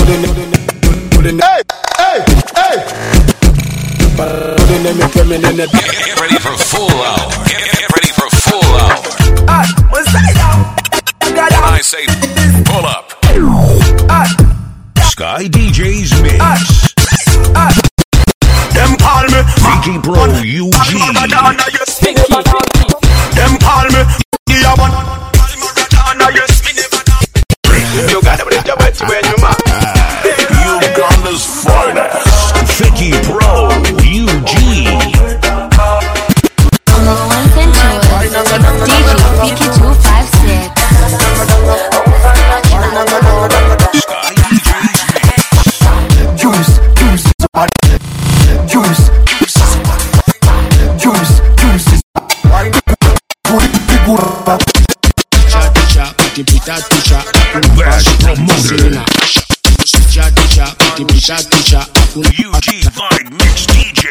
Get ready for full hour. Get ready for full hour. When I say pull up, Sky DJ's mix. Them call me Vicky Pro UG. Them call me You gotta bring your best when you mad. Uganda's finest, Vicky Pro UG. DJ Vicky 256. UG Vibe Mix DJ.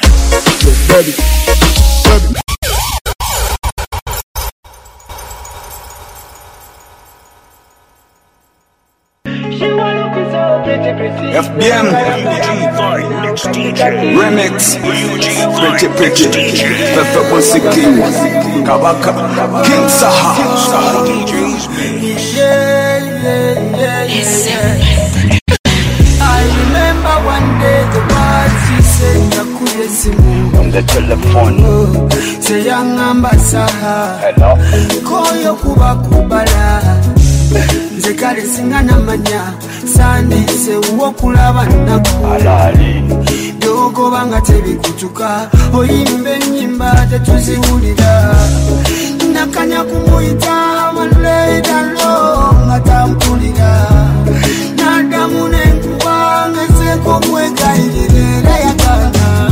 FBM UG Vibe Mix DJ. Remix UG Pretty DJ. Pepe Pussy King Kabaka King Saha Sky DJ's mix. I remember one day the words he said Nakuye simu on the telephone. Say young ambasaha Hello. Koyo kuba kubala Nze kale singana manya Sandi se uwo kulaba naku Alali Dogo banga tebikutuka Oyimbe nyimba tetuziwulira Nakanya kumuita Maleda lo Ngatampulira Nadamu nenkuba Ngeseko mweka ililera yakana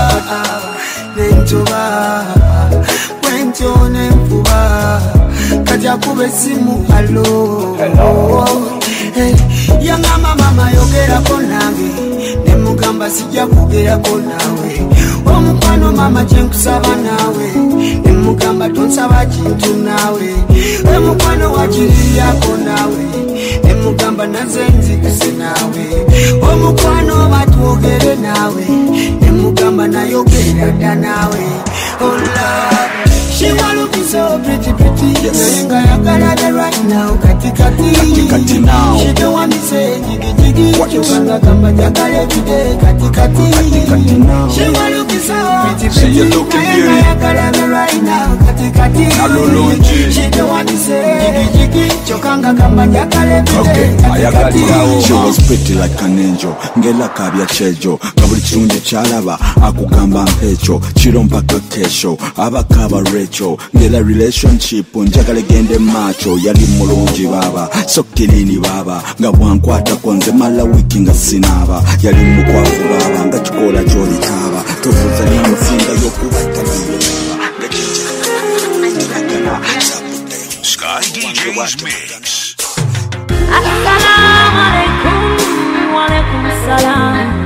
Nentoba Kwento nenfuba Kaja kube simu alo Hey, yangama mama yogera konange Nemugamba sijja kugera konawe Omukwano mama kyenkusaba nawe Nemugamba tonsaba kintu nawe Omukwano wakiriyako nawe Nemugamba naze nzikuse nawe Omukwano batwogere nawe Nemugamba nayogera dda nawe Oh Lord She wanna be so pretty. Nayenga yakala right now, kati now. She don't want me say jiggy. Chukanga kamba jakale today, kati now. She wanna be so pretty. See you looking Nayenga yakala right now, kati Alolonji. She don't want me say jiggy. Chukanga kamba jakale today, kati She was pretty like an angel. Ngela kabya chejo. Kabuli kirungi kyalaba akugamba mpecho. Chiro mpaka kesho. Abakaba recho. Ngela relationship njagala gende macho. Yali mulungi baba. Sokirini baba. Nga bwankwata konze mala wiki nga sinaba. Yali mukwafu baba. Nga chikola joli kaba. Tofuza ni msinga yokubata Sky DJ's mix. Assalamu alaikum, wa alaikum salam.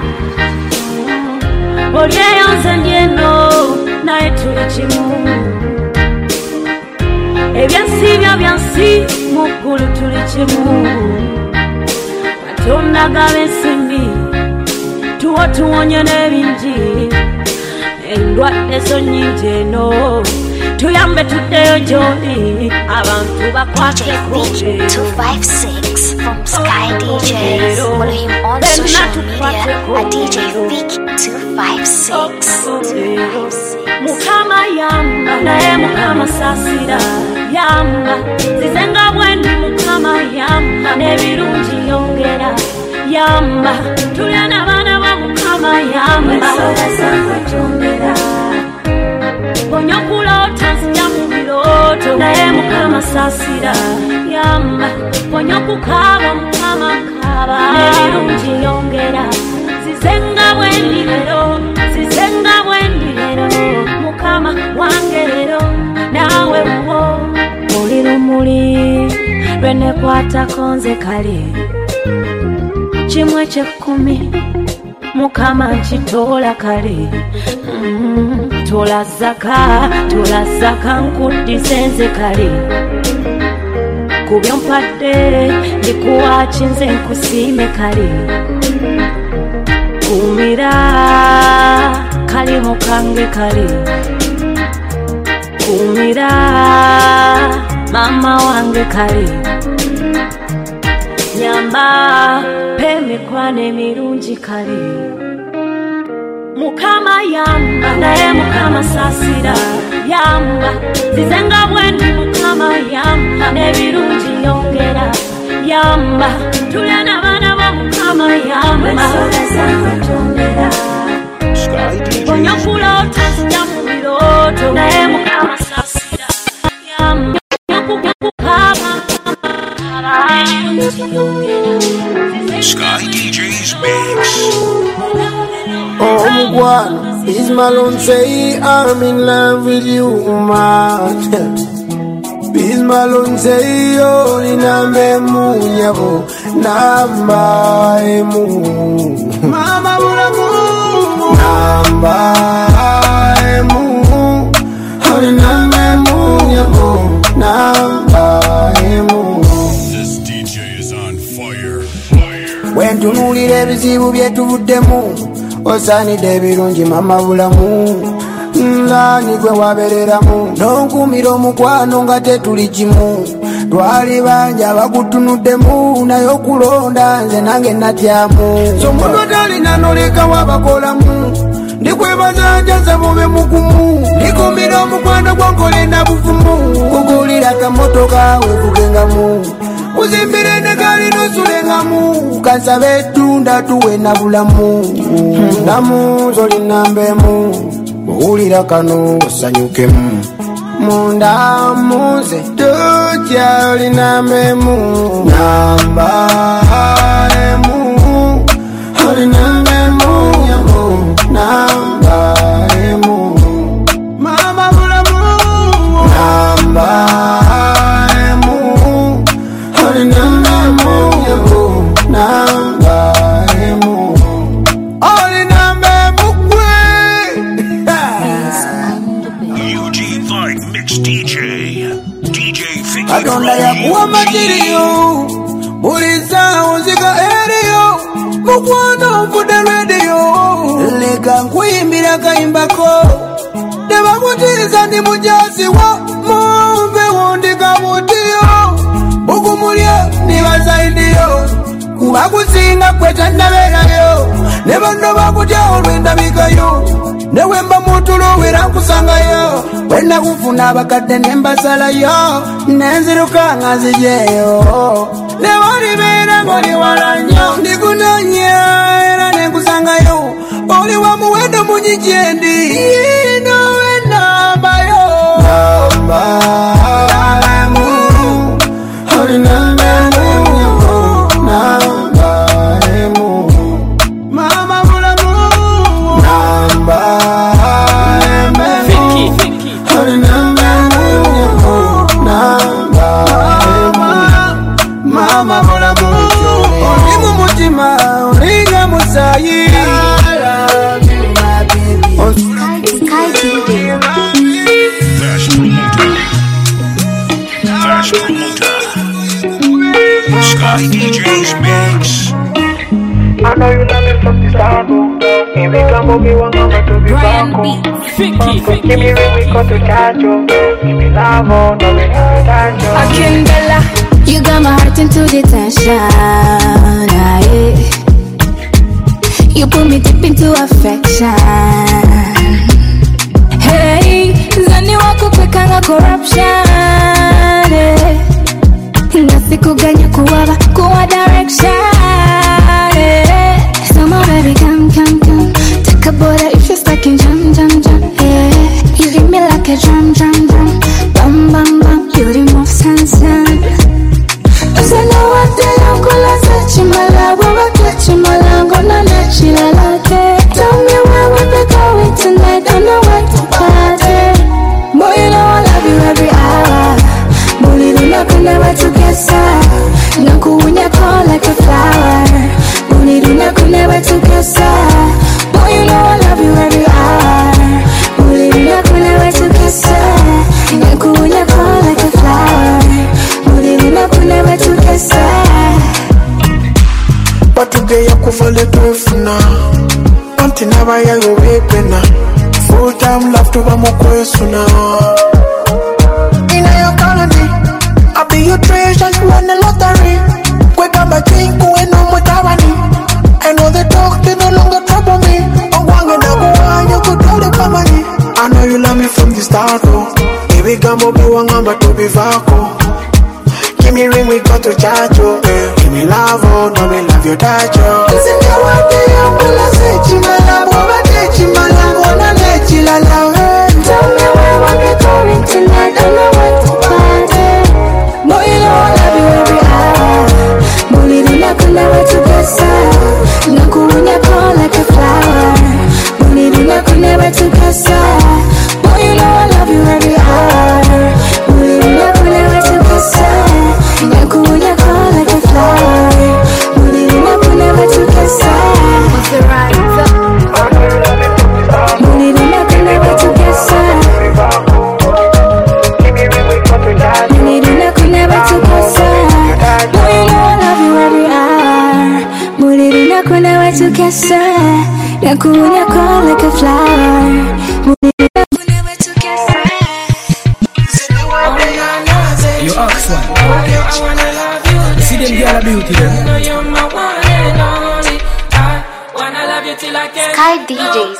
Olyeyo nze ndyeno, naye tuli kimu. Ebyansi byo byansi, mu ggulu tuli kimu. Katonda gaba ensimbi, tuwo tuwonye n'ebingi. Endwadde zo nnyingi eno, tuyambe tuddeyo gy'oli, abantu bakwate DJ Vicky 256 from Sky DJs. Follow him on social media at DJ Vicky 256. Mukama yamba, naye Mukama sasira yamba. Zizenga bwendi Mukama yamba, n'ebirungi yongera yamba. Tulya n'abaana ba Mukama yamba. Ponyokulota nzija mu biroto, naye Mukama sasira yamba. Ponyokukaba Mukama kaba, n'ebirungi yongera. Zizenga bwendi lero, zizenga bwendi lero. Mukama wange lero, nawe wuwo. Oli lumuli lwenekwatako nze kale, kimu eky'ekkumi Mukama nkitoola kale. Tola zaka nkuddize nze kale. kubyompadde ndikuwachi nze nkusime kali kumira kalimu kange kali kumira mama wange kali nyamba pemikwano emirungi kali mukama yamba naye mukama sasira yamba zizenga bwendi mukama yamba nebirungi yongera yamba tulya n'abaana ba mukama yamba onyakulota sija mu biroto naye mukama sasira yamba nyakukama Sky DJ's Mix. Oh, Mugwan, Biz Malone say I'm in love with you, man. Biz Malone say yo ninambe munyabo namba emu mama mulamu namba emu ninambe munyabo namba emu. This DJ is on fire. When tunulira ebizibu byetuvuddemu osaanidde ebirungi mama bulamu nani gwe wabereramu n'onkuumira omukwano nga tetuli kimu twali banja bakutunuddemu naye okulonda nze nange natyamu so omuntu atalina noleka wabakolamu ndikwebaza njaza bube mugumu ndikuumira omukwano gwonkole na buvumu kugulira kamotoka wevugengamu uzimbire negali nosulengamu kansabe ettunda tuwe na bulamu namu zolinambemu muwulira kano osanyukemu munda muze tutya olinambemu namba emu olinambemu yamo namba emu mama bulamu namba Katonda yakuwa matiriyo buliza onzika eriyo mukwano nfudde radio leka nkwiyimbira kayimbako tebakutiza ndi mujasiwa mumpe wundika butiyo bukumulya nibazaidiyo kubakusinga kwetandabeerayo ne banno bakutya olwendabikayo newemba mutulo wera nkusangayo wenda kufuna abakadde nembasalayo nenziruka nga nzijeyo ne walibeera ng'oli wala nnyo ndikunoonya era nenkusangayo oli wa muwendo mungi gyendi yino wenambayo nambalemu oli nambemu nambalemu mama bulamu mama bulamu oli mu mutima olinga musayi Flash Promoter. Sky DJ's Mix. I know you love me from the start, and we come over, we want to be back home. Give me ring, we got to catch you. Give me love, no, we can't you. Akindela, you got my heart into detention. You put me deep into affection. Hey, zani wako kwekanga corruption. Nasikuganya kuwaba kuwa direction. Come on baby, come take a border if you're stuck in jam yeah. You hit me like a drum bam bam, you're the most handsome. Cause I know what they don't call us a chimala. We're chimala, gonna let you like it. Tell me where we're going tonight, I know what to party. Boy, you know I love you every hour. Bully, you're not gonna wait to get sad. No cool when you call like a flower. Bully, you're not gonna wait to get sad. Boy, you know I love you every hour. Bully, you're not gonna wait to get sad. No cool when you call like a flower. Bully, you're not gonna yakuvale tofuna anti naba yayo wepena full time love to bamukwesuna in your colony I'll be your treasure you won the lottery kwekamba chinku eno mutabani I know the talk they no longer trouble me ongwange nakuwanya kutole pamani I know you love me from the start oh baby gambo biwangamba tobi vako give me ring we got to charge you give me love oh no me love your touch oh Zinga wate ya mbula sechi malamu Wabatechi malamu Wana nechi lalawe Tell me where we're going tonight. I know what to party. Boy, you know I love you every hour. Bully the knock and never to get sad. Knock when you call like a flower. Bully the knock and never to get sad. Boy, you know I love you every hour. Bully the knock and never to get sad. Knock when you call like a flower. Bully the knock and never to get sad. What's the right? Bully the knock and never to get sad. To kiss her, nakunya call like a flower. Never to kiss her. You ask one. See them girl beauty them. Sky DJs.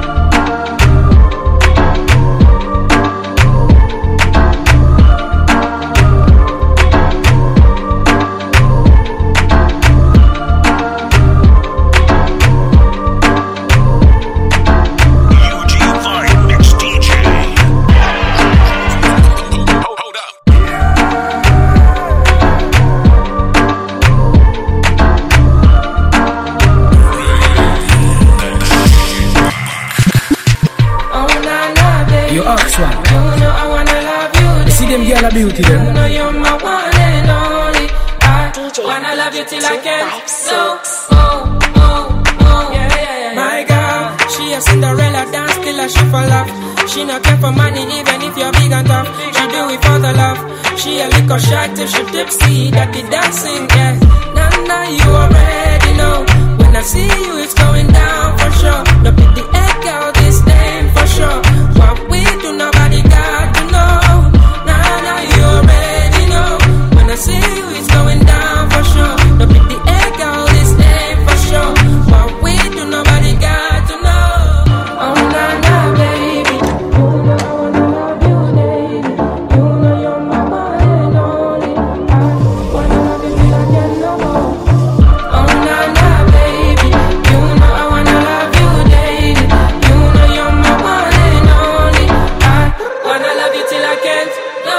Beauty them. You know you're my one and only. I wanna love you till I can't. So, my girl, she a Cinderella dance till I she fall off. She not care for money even if you're big and tough. She do it for the love. She a little shy till she tipsy. That the dancing, yeah. Nah, you already know. When I see you, it's going down for sure. No pick the egg girl, this name for sure. What we do, nobody got to know. You already know. When I see you, it's going down for sure. No pick the egg out, this name for sure. What we do, nobody got to know. Oh, nah, baby. You know I wanna love you, lady. You know you're my one and only. I wanna love you till I can't no more. Oh, nah, baby. You know I wanna love you, lady. You know you're my one and only. I wanna love you till I can't no.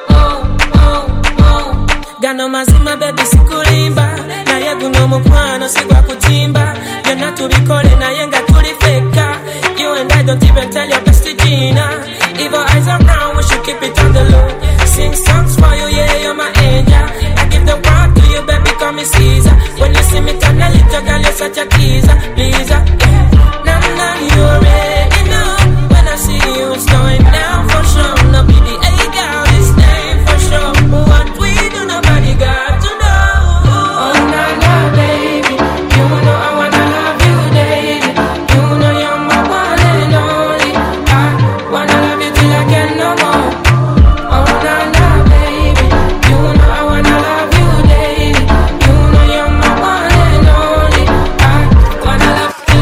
Gano mazima baby sikulimba na yegu no mukwano sigwa kutimba yona tubikole na yenga tulifeka. You and I don't even tell your bestie Gina. Evil eyes around, we should keep it on the low. Sing songs for you, yeah, you're my angel. I give the world to you, baby, call me Caesar. When you see me turn a little girl, you're such a teaser, pleaser, yeah. Nah, you already know. When I see you, it's going down for sure. No be the A-girl, this name for sure. What we do, nobody got to know. Oh, nah, baby. You know I wanna love you, lady. You know you're my one and only. I wanna love you till I can't no more. Oh, nah, baby. You know I wanna love you, lady. You know you're my one and only. I wanna love you.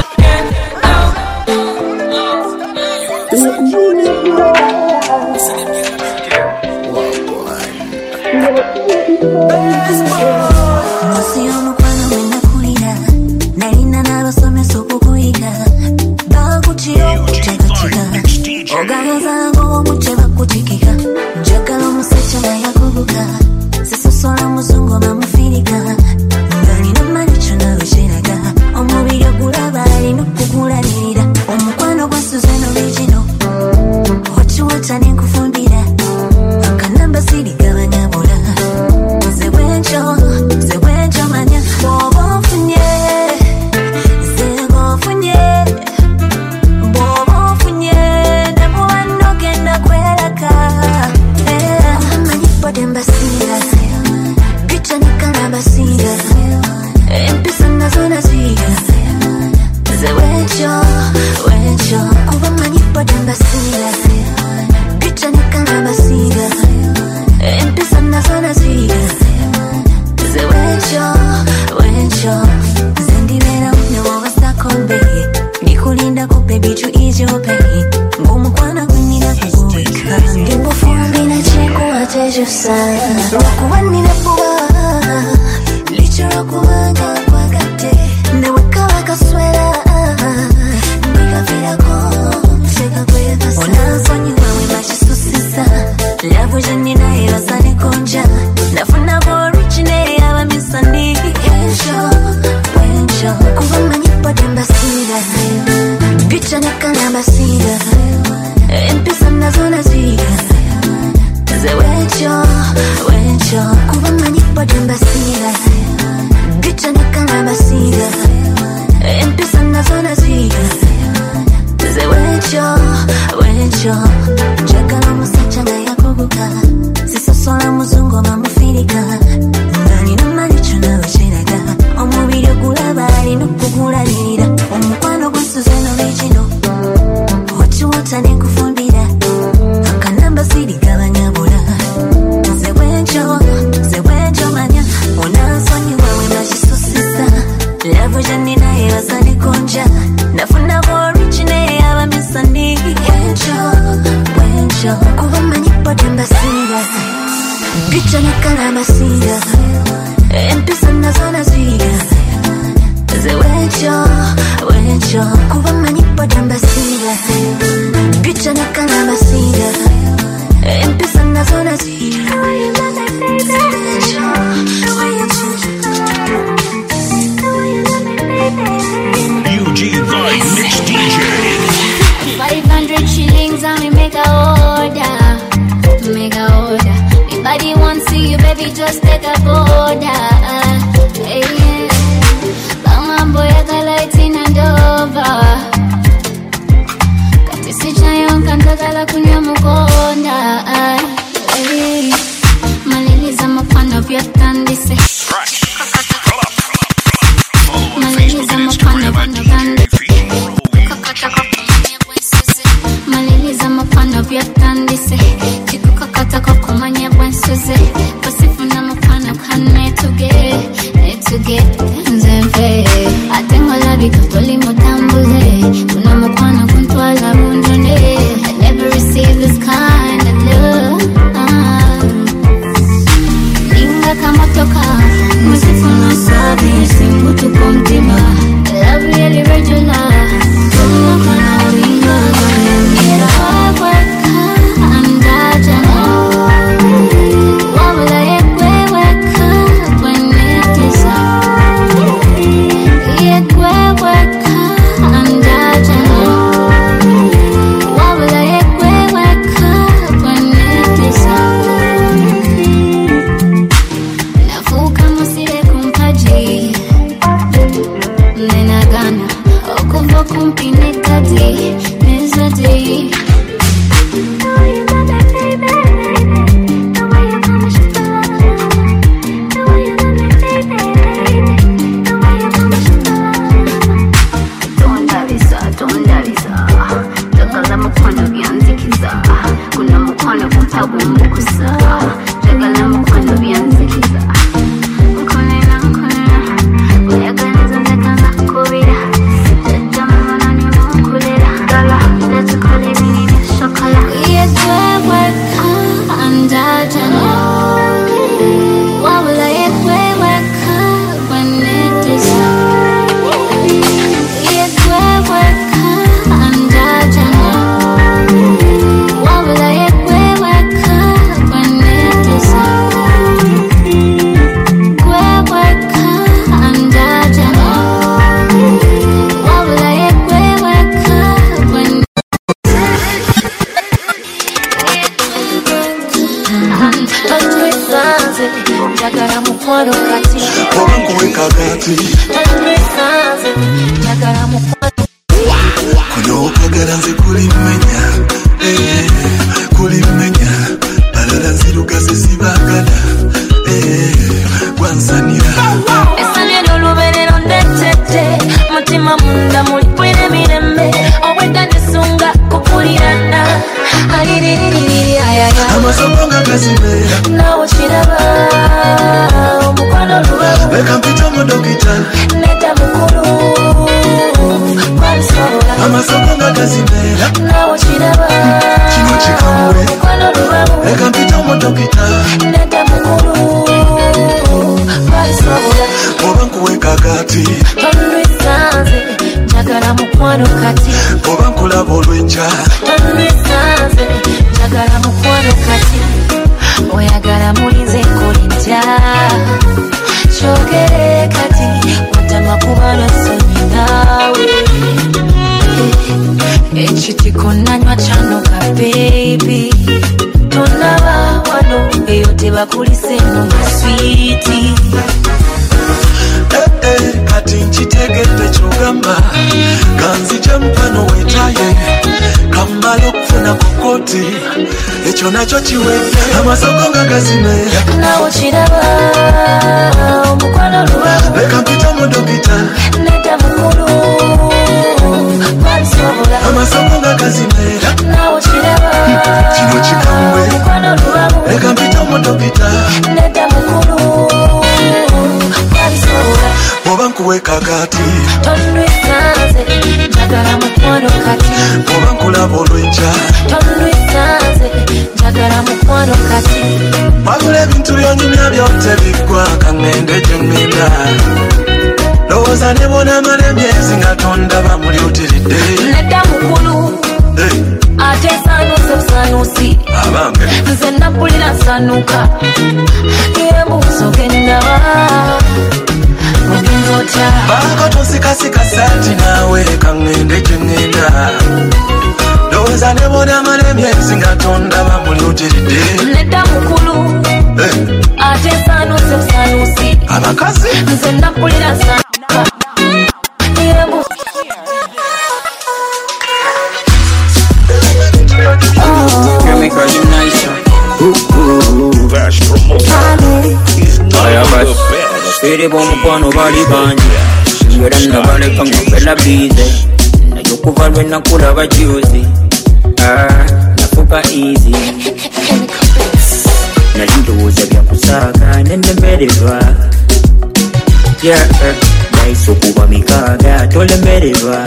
chosa Wakuwani nepuwa Licho wakuwanga kwa gate Neweka waka swela Nika fila kon Sheka kwe kasa Unafanyi wawe machisu sisa Lavu janina ila sani konja Nafuna borichine yawa misani Wencho Kuwa manipa demba sida Picha nekana basida Empisa na zona ziga Ze wencho Kuwa manipa demba sida Picha nekana basida Empisa na zona ziga Ze wencho Chakala musacha na ya kubuka Sisa sola muzungu mamufirika Ngani na malicho na uchinaga Omubiri okulaba alina okukulalira Omukwano gwasuze n'original Okiwota ne kufumbira Akanamba siri kabanyabula Ze wencho manya Onansonyiwa we makisusisa Lavu janina yebaza ne konja Nafuna borigine yaba misani Wencho Kuba manyipo dembasiga Picha nekala masiga Empisa na zona ziga Ze wencho Kuba manipo dembasiga Picha nekala masiga Empisa na zona ziga UG Vibe Mix DJ 500 shillings and we make a order. Anybody wants to see you, baby, just take a order. Hey, Bama boy, I got lighting and over. Katisi chayon kantagala kunya mukonda. Hey, maliliza mapano vya tandise. Maliliza mapano vya tandise. Maliliza mapano vya tandise. Kikukakata kwa kumanya bwensuze. Pasifuna mapano kane tuge nzemfe. Atengola bikatoli mutambuze. Kuna mapano kuntwala bundone. I never received this kind of love. Ninga kama toka. Musifuna sabi. Simbutu kumtima. Love really regular. Kumaka winga. Tonwisanze njagala mukwano kati Oba nkulaba olw'enkya Tonwisanze njagala mukwano kati oyagala mulize kolintya kyogere kati watama kubana sonyi nawe ekitiko nanywa kyanoka baby tonaba wano eyo tebakulise mu maswiti kati nkitegedde kyogamba kanzija mpano wetaye kamala okufuna ku kkooti ekyo nakyo kiwedde amasoko nga gazime nawo kiraba omukwano lubabu leka mpita mu dokita nedda mukulu balisobola amasoko nga gazime nawo kiraba kino kikambwe omukwano lubabu leka mpita mu dokita nedda mukulu balisobola oba nkuweka kati tonwisanze njagala mukwano kati oba nkulaba olw'enkya tonwisanze njagala mukwano kati wabula ebintu byonyumya byote biggwa kaŋŋende gye ŋŋenda lowooza ne bonaamala emyezi nga tondaba muli otiridde nedda mukulu ate sanuuse busanuusi abange nze nampulira nsanuka yebuuzo gendaba ogenza otya baako tosikasika saati naawe kaŋŋende gye ŋŋenda lowooza ne bonaamala emyezi nga tondaba muli otiridde nedda mukulu ate sanuuse busanuusi abakazi nze nampulira nsanuka yebuuzo Fere bomukwano bali bangi ngera nabaleka ngapela bize nayo kuva lwe nakulaba juzi nafuka easy nali ndowooza byakusaaga nenemererwa naise okuba mikaaga tolemererwa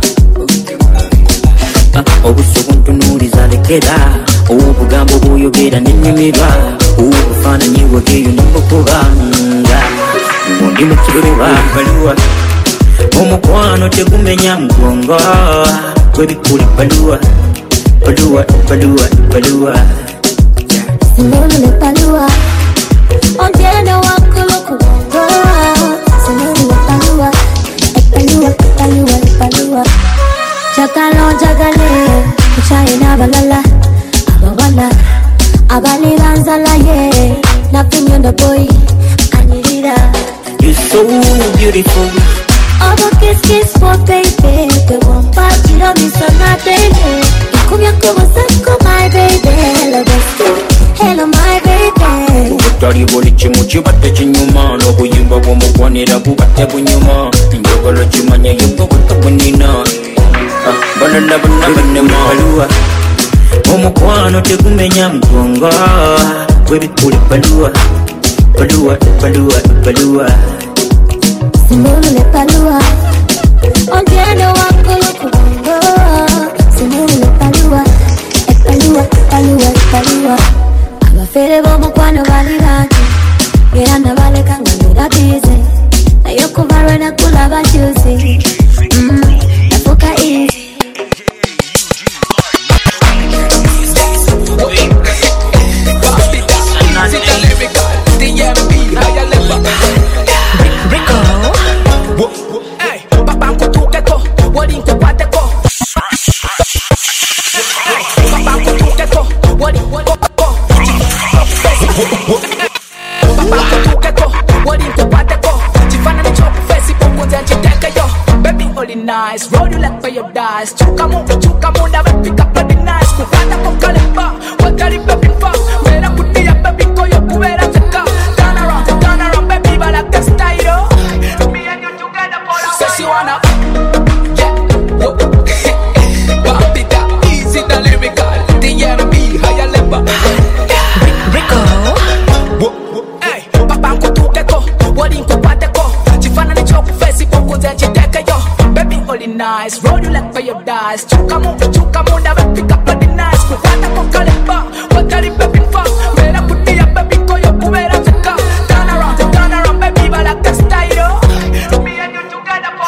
obusuku ntunuuliza lekera obugambo bw'oyogera nenyumirwa obufaananyi bwegeyo nembukubanga ngondi mukiruba baluwa omukwano tegumenya mugongo gwebikuli baluwa baluwa baluwa baluwa Simulule baluwa ogenda waggulu ku bwongo Simulule baluwa baluwa baluwa baluwa Jagala ojagale kuchaye n'abalala abawala abali banzala ye nakunyondo boy anirira You're so beautiful all the kiss for baby the one part you don't miss on my baby kumya kubosako my baby hello my baby utali buli kimu kibadde kinyuma n'obuyimba bw'omugwanira bubadde bunyuma njagala kimanya yuko butabunina balala bonna bannema baluwa omukwano tegumenya mugongo gwebikuli baluwa baluwa baluwa baluwa Simulule baluwa ogenda waggulu ku bwongo Simulule baluwa baluwa baluwa baluwa abafere b'omukwano bali bangi era nabaleka nga mbera bize naye okuva lwe nakulaba juzi nafuka easy Nice, roll you like for your dice. Chuka munda, pick up the nice. Kukanda kokalemba, wakari baby fa. Mera kutia baby koyo kuwera teka. Turn around baby, but like the style. Me and you together for a while. Say she wanna, yeah, yo. Pop it up, easy the lyrical. DMB, higher level. Rico, hey, papa kutuke ko, wali nkupate ko. Chifana ni choku face, pokuze chiteke yo. Baby, only nice, roll you like for your dice. Chuka munda, pick up the nice. Kukanda kokalemba, wakari baby fa. Mera kutia baby koyo kuwera teka. Turn around baby, but like the style. Me and you together.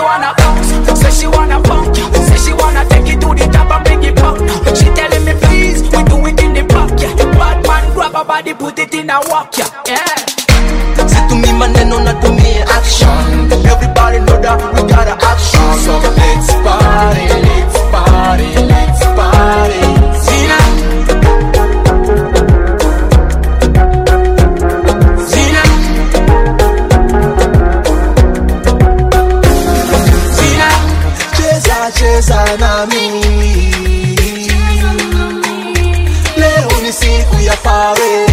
wanna bounce, say she wanna pump, say she wanna take it to the top and bring it back. She telling me please, we do it in the back, yeah. Bad man grab her body, put it in a walk, yeah. Say to me maneno na to me action. Everybody know that we got an action. So let's party, let's party, let's party. Zina, Zina, Zina. Cheza, cheza na mimi. Leo ni siku ya pare.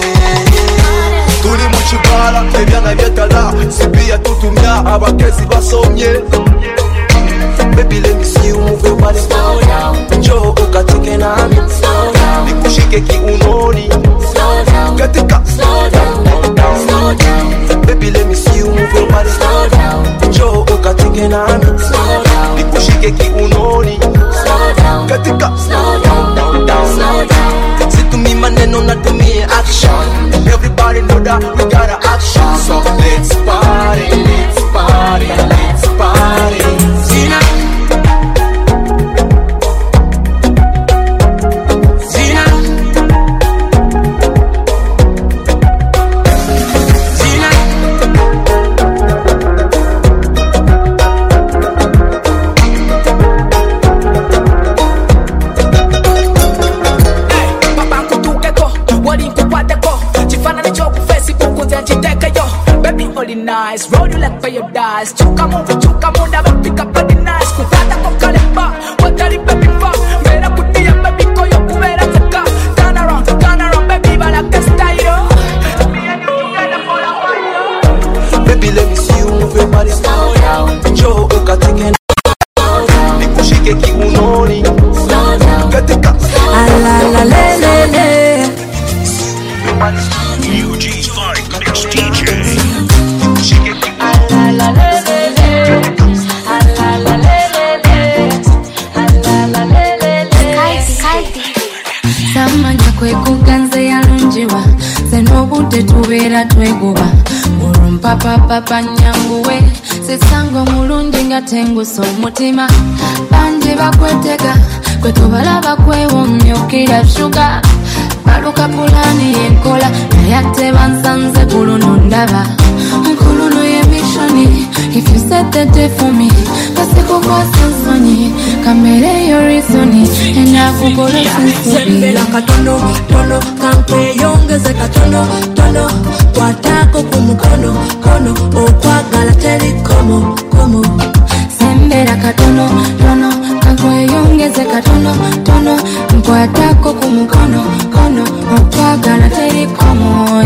Turi mu kibara ebyana byetala sipia tutumya abakezi basomye. Baby let me see you move your body slow down. Njoo ukatike nami slow down. Nikushike kiunoni slow down. Katika slow down, slow down. Baby let me see you move your body slow down. Njoo ukatike nami slow down. Nikushike kiunoni slow down. Katika slow down, slow down. Say to me maneno na to me action. Everybody know that we got an action. So let's party, let's party, let's party. Zina, Zina, Zina. Hey, papa kutukeko, wali kukwateko. Chifana ni choku Facebook uzenchiteke yo. Baby all nice, roll you like fire dice. Chuka mu never pick up on the nice. Kukwata kokalemba, watari baby fa. Mera kutia baby koyo kubera zeka. Turn around baby balaka style. Baby let me see you move your body slow down. Njoo ukatike nami nikushike kiunoni slow down. Katika alalalele UG5 Mix DJ. Samanya kwekuganze yalungiwa zenobudde tubeera twegoba olumpapapapa nyanguwe sisango mulungi nga tengusa omutima banje bakwetega kwe tubalaba kwewomyukira shuga baluka pulani yenkola naye ate bansanze kuluno ndaba nkuluno yemishoni if you set the day for me kasikukwasa nsonyi kamere yo reasoni enakukola sembera katono tono kankweyongeze katono tono kwatako ku mukono kono okwagala teri komo komo sembera katono tono kankweyongeze katono tono nkwatako ku mukono kono okwagala teri komo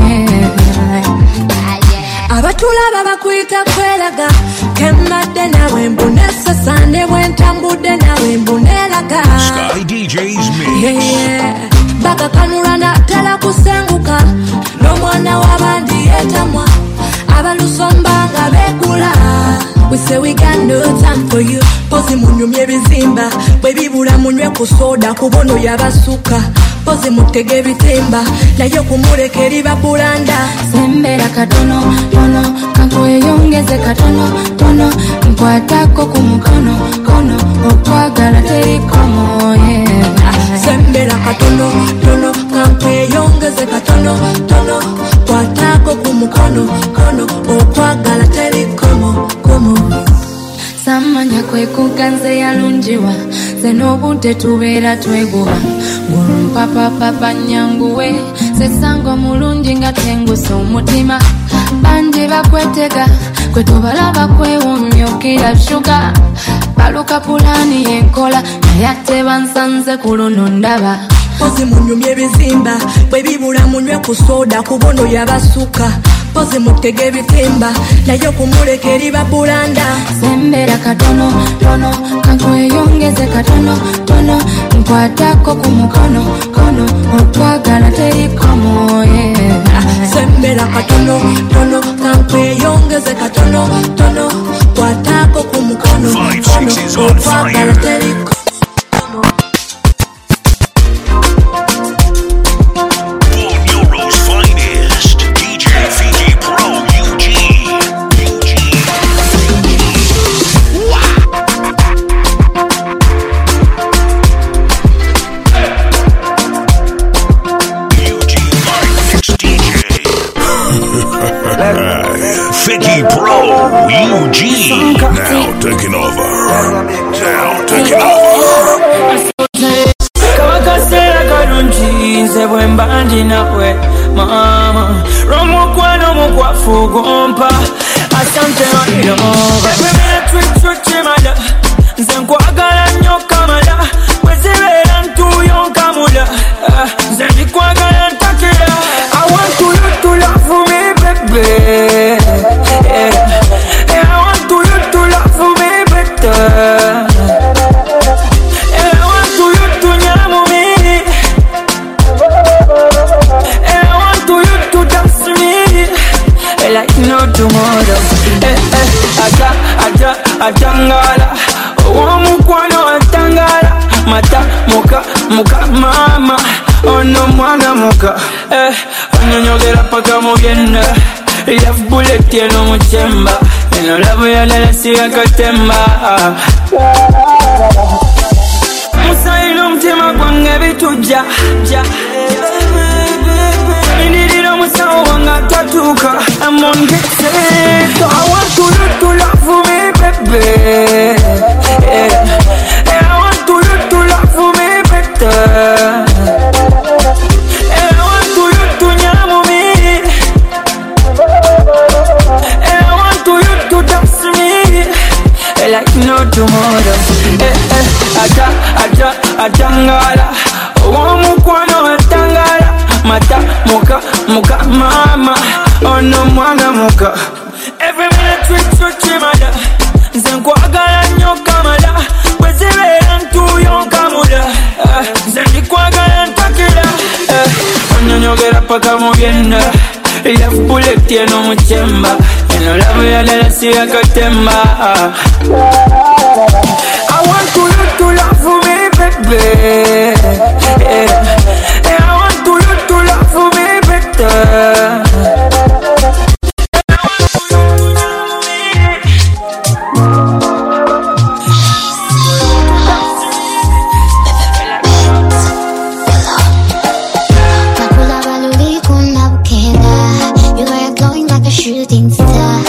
abatulaba bakuyita kweraga kembadde nawe mbunesa sande bwentambudde nawe mbuneraga Sky DJ's Mix. yeah. bakakanula natera kusenguka n'omwana w'abandi yetamwa abalusomba nga begula we say we got no time for you pozi munyumye ebizimba bwe bibula munywe ku soda kubono yabasuka pozi mutege ebitimba naye kumuleka eriba bulanda sembera katono tono kankweyongeze katono tono nkwatako ku mukono kono okwagala teri komo sembera katono tono kankweyongeze katono tono kwatako ku mukono kono okwagala teri komo komo samanya kwekuganze yalungiwa zenobudde tubeera twegoba olumpapapapa nyanguwe sesango mulungi nga tengusa omutima banje bakwetega kwe tubalaba kwewomyukira shuga baluka pulani yenkola naye ate bansanze ku luno ndaba pozi munyumye ebizimba bwe bibula munywe ku soda kubono yabasuka pozi mutege ebitimba naye kumuleka eriba bulanda sembera katono tono kankweyongeze katono tono nkwatako ku mukono kono okwagala teri komo sembera katono tono kankweyongeze katono tono kwatako ku mukono kono okwagala teri komo taking over. Now taking over. Kawakasera karungi nze bwe mba ndi nawe mama Romukwano mukwafu gompa asante wanova Twitwitwimala nze nkwagala nnyo kamala bwe zibeera ntuuyo nkamula nze ndikwagala ntakira I want you to love me baby I want you to love me better like no tomorrow. Atangala omukwano atangala mata muka mama ono mwana muka onyonyogera paka mubyenda love bullet eno muchemba eno love yalala siga katemba musailo mtima gwange bituja Indiriro musawo wanga tatuka I'm on get set I want you to love me baby I want you to love me better I want you to nyamu me I want you to dance me like no tomorrow Atangala omukwano atangala mata muka mama ono mwana muka every minute twitwimala nze nkwagala nnyo kamala bwe zibeera ntuuyo nkamula nze ndikwagala ntakira onyonyogera paka mubyenda love bullet eno muchemba eno love yalala siga katemba I want you to love me baby I want you to love me better You are glowing like a shooting star.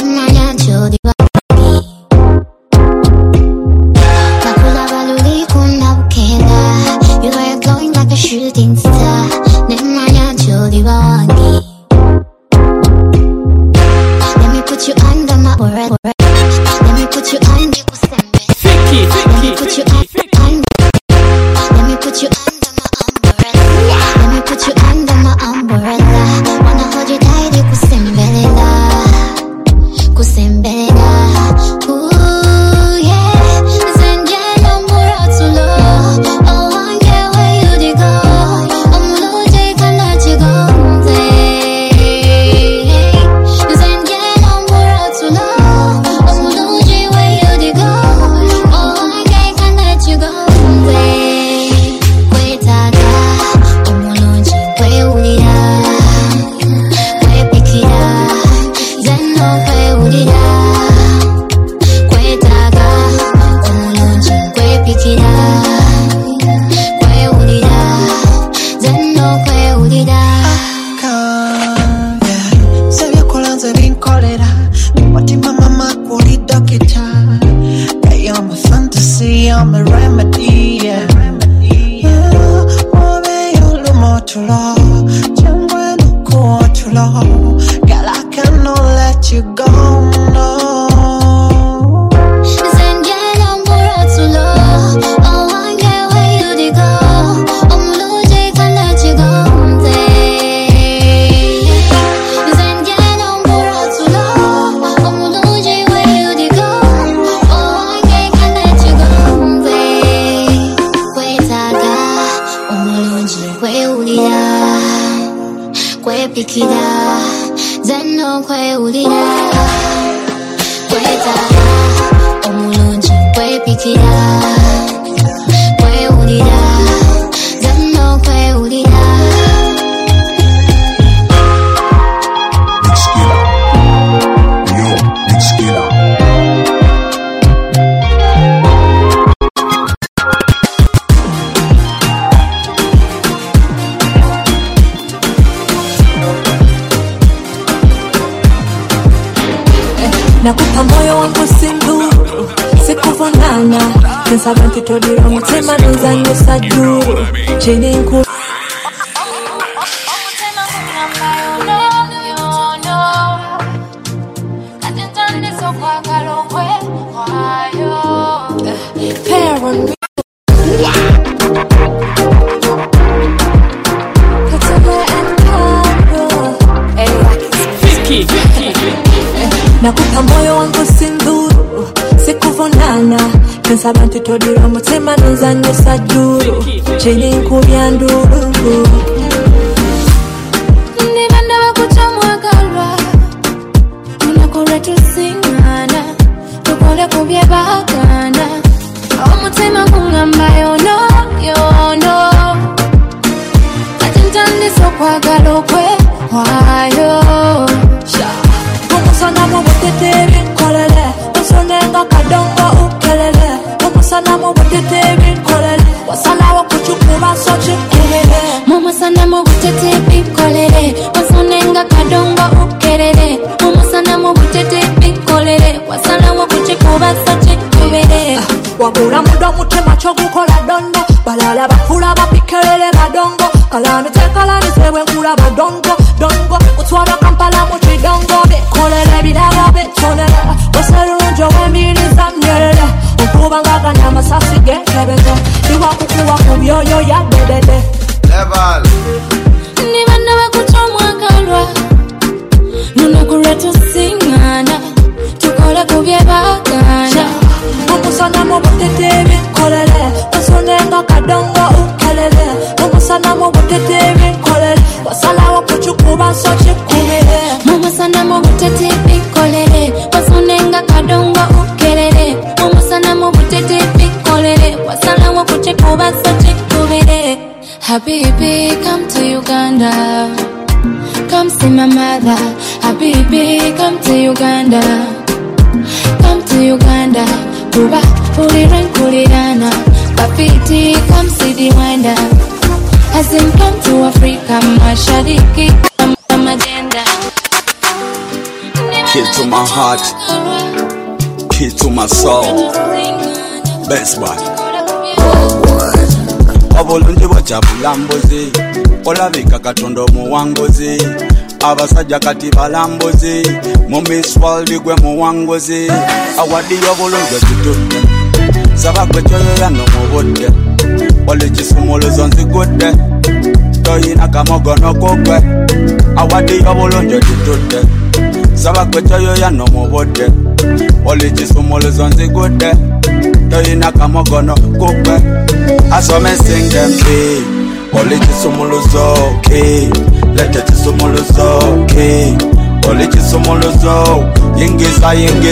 Shooting star, nemanya choli wangi. Let me put you under my umbrella. Let me put you under Let me put you under. Let me put you under my umbrella. Let me put you under my umbrella. Wanna hold you tight, kusembela, kusembela. Ooh yeah, zenjelo muratulo. Oh, one get where you dig go. I'm a remedy, yeah. Oh, baby, you look more too low. Jangwe no go too low. Girl, I cannot let you go, no. Pikira, zeno kwe ulira, kwe taga, omulungi kwe pikira, kwe ulira, zeno kwe ulira. Nsaba ntitodira omutima nenzanyusa jjulu kirinkulu nakupa moyo wangu sindhuru sikuvunana nsaba ntitodira omutima nenzanyusa jjulu kirinkubya ndulu niba ndaba kukyamwagalwa munakolwe tusiŋŋaana tukole ku bye baagaana omutima guŋŋamba yono yono kati ntandise okwagala okwewaayo omusana mu butete ebinkolere osonenga kadongo ukelele omusana mu butete ebinkolere wasalawo kukyukuba so kikubere mumusana mu butete ebinkolere osonenga kadongo ukelele omusana mu butete ebinkolere wasalawo kukyukuba so kikubere wagula mudo mutima kyogukola dondo balala bakula bapikelele badongo kalani tekalani sebwe nkula badongo dongo utwala kampala mu kidongo bekolere biraga betonera waserunjo wembiriza myerere okuba ngaganya amasasi genkebete iwakukuwa ku byoyo ya dedede niba ndaba kukyomwagalwa lunaku tusiŋŋaana tukole ku bye baagaana omusana mu butete ebinkolere osonenga kadongo ukelele omusana mu butete ebinkolere wasalawo kukyukuba so kikubire mumusana mu butete ebinkolere osonenga kadongo ukelele omusana mu butete ebinkolere wasalawo kukyukuba so kikubire Habibi, come to Uganda. Come see my mother. Habibi, come to Uganda. Come to Uganda. Kuba, Uliran Kulirana. Papiti, come see the wonder. Hasn't come to Africa, Mashariki, some agenda. Key to my heart, key to my soul. Best boy. Obulungi bwa bulambuzi olabika katondo muwanguzi abasajja kati balambuzi mu Miss World gwe muwanguzi awadi obulungi tutudde saba gwe kyoyoya n'omubudde oli kisumuluzo nzigudde toyina kamogono kugwe awadi obulungi tutudde saba gwe kyoyoya n'omubudde oli kisumuluzo nzigudde toyina kamogono kugwe asome sing them key oli kisumuluzo key lete kisumuluzo key oli kisumuluzo yingiza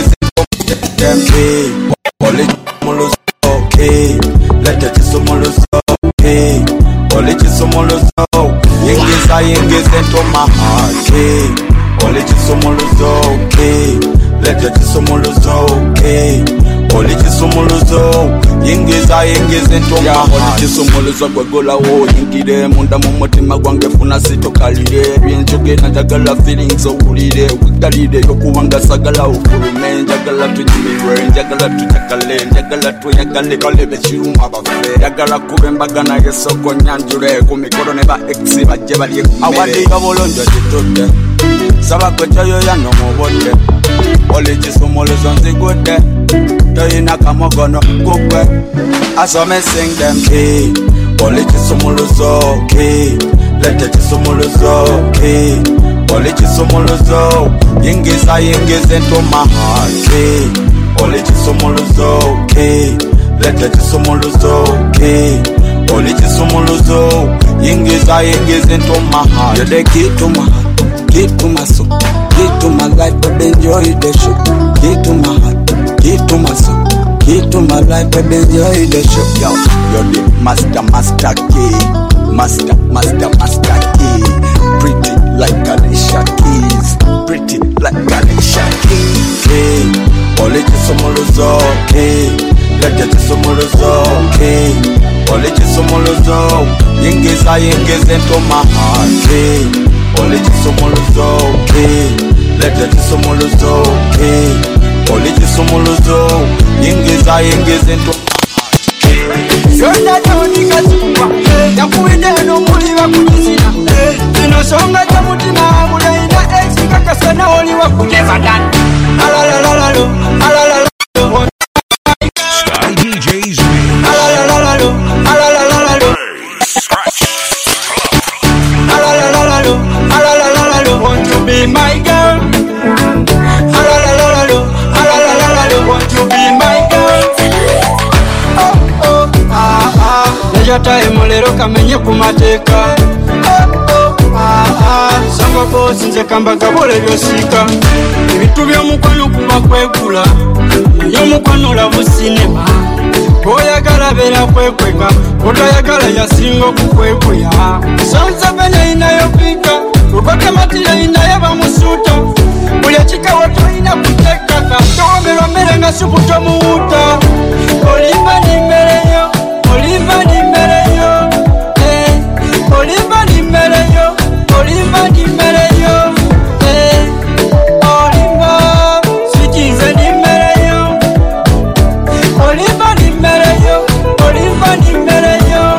them key oli kisumuluzo key lete kisumuluzo key oli kisumuluzo yingiza into my heart key oli kisumuluzo key lete kisumuluzo key oli kisumuluzo yingiza into my heart oli kisumuluzo gwegolawo yingire munda mu mutima gwange funa sitokalire byenjogera njagala feelings owulire wigalire yokubanga sagala ofulume njagala tujimirwe njagala tujakale njagala tuyagale kalebe kiruma abafe njagala kube mbagana yesoko nyanjure ku mikoro ne ba ex bajje bali awadi obulungi tutudde saba gwe kyoyoya n'omubodde oli kisumuluzo nzigudde toyina kamogono kugwe asome sing them key oli kisumuluzo key lete kisumuluzo key oli kisumuluzo yingiza into my heart key oli kisumuluzo key lete kisumuluzo key oli kisumuluzo yingiza into my heart you're the key to my heart, key to my soul, key to my life, but enjoy the show, key to my heart, key to my soul, key to my life, but enjoy the show. Yo, you're the master key, master key, pretty like Alicia Keys, pretty like Alicia Keys. Key, oli kisumuluzo key, lete kisumuluzo key, oli kisumuluzo yingiza into my heart key, oli kisumuluzo key, lete kisumuluzo key, oli kisumuluzo yingiza into my heart. Yona Tony Kazumba Yakuine no muliwa kujisina Zino songa jamutima Mulaina ex kakasana oliwa kujeva dani Alalalalo, alalalalo Sky DJs Alalalalo, alalalalo Alalalalo, alalalalo Want to be my girl Alalalalo, alalalalo Want to be my girl Oh, oh, ah, ah Nejata emolero kamenye kumateka Oh, oh, ah, ah Samba bosi nze kamba kabole vyosika Ebitu byomukwano kuba kwegula Yomukwano lavu sinema Oyagala bera kwekweka Otayagala yasinga kukwekuya Sonsa bene inayopika Ukote matile inayaba musuta Ulechika watu ina kuteka Katomero mere nga supu tomuuta Oliva ni mereyo Oliva ni mereyo Oliva ni mereyo Oliva ni mereyo Oliva Switinze ni mereyo Oliva ni mereyo Oliva ni mereyo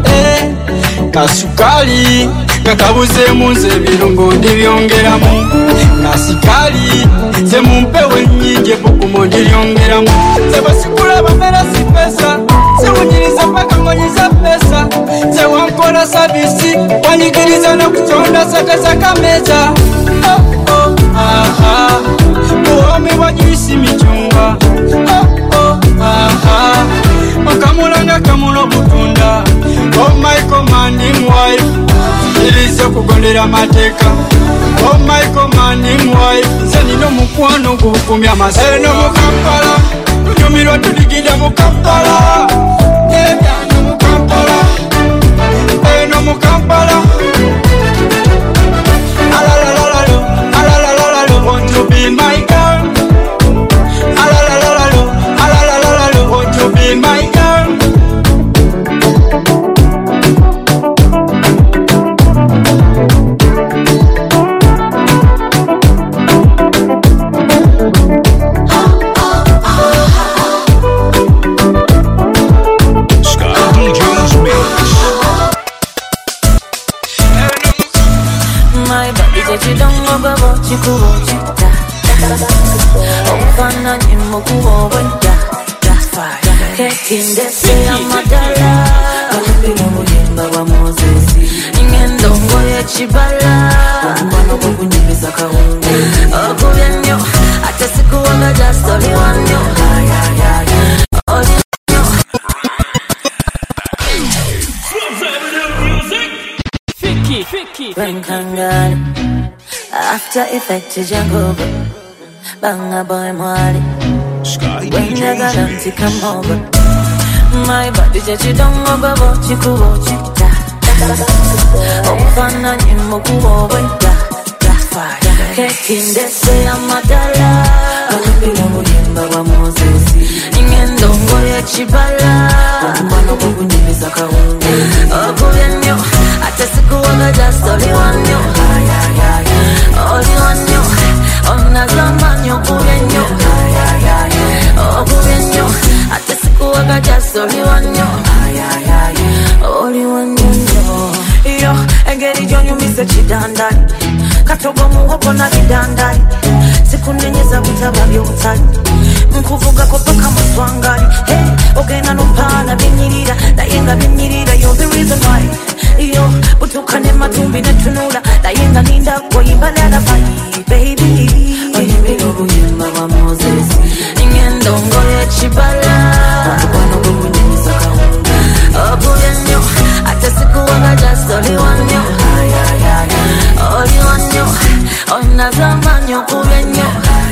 Kasukali kakabuze munze birungo ndibyongeramu Nasikali ze mumpewe nyingi bukumo ndibyongeramu Ze basikula bamera si pesa Ze unyiriza mpaka ngonyiza pesa Ze wankora sabisi wanyigiriza no kutonda sakasa kameza Oh oh ah ah Uwami wajisi michunga Oh oh ah ah Wakamulanga kamulo butunda Oh my commanding wife Ilize kugondera mateka Oh my commanding wife Senino mukwano gukumya maseka Eno mukampala Tunyumiro tudigida mukampala Nebyano mukampala Eno mukampala Alalalalo, alalalalo Want to be my girl Alalalalo, alalalalo Want to be my girl Kindese amadala Akapino muyemba wa Mozesi Ingendongo ya chibala Mbano kukunyibisa kaungu Okuyenyo Ate siku wanga just oli wanyo Oli wanyo Fiki Venkangani After effect jangoba Banga boy mwali When you got to come over My body just you don't go go chikuta Ofana nyimukuo wenda Kekindese amadala Akapino muyemba wa Mozesi Ingendongo ya chibala Mbano kukunyibisa kaungu Okuyenyo Ate siku wanga just oli wanyo Oli wanyo Ona zamanyo kuyenyo Okuyenyo Ate siku wanga just oli wanyo Oli wanyo Yo, engeri jonyo mise chidandani Katogo muhogo na vidandani Siku nenyeza butaba byotani Mkuvuga kopaka muswangani Hey, ogena numpana binyirira Dayenga binyirira, you're the reason why Yo, butukane matumbi netunula Dayenga ninda kwa imbalala fai Baby Oyembelo buyemba wa Mozesi Ingendongo ya chibala Wano kukunyisa kaunga Okuyenyo Ate siku wanga just oli wanyo Oli wanyo Ona zamanyo kuyenyo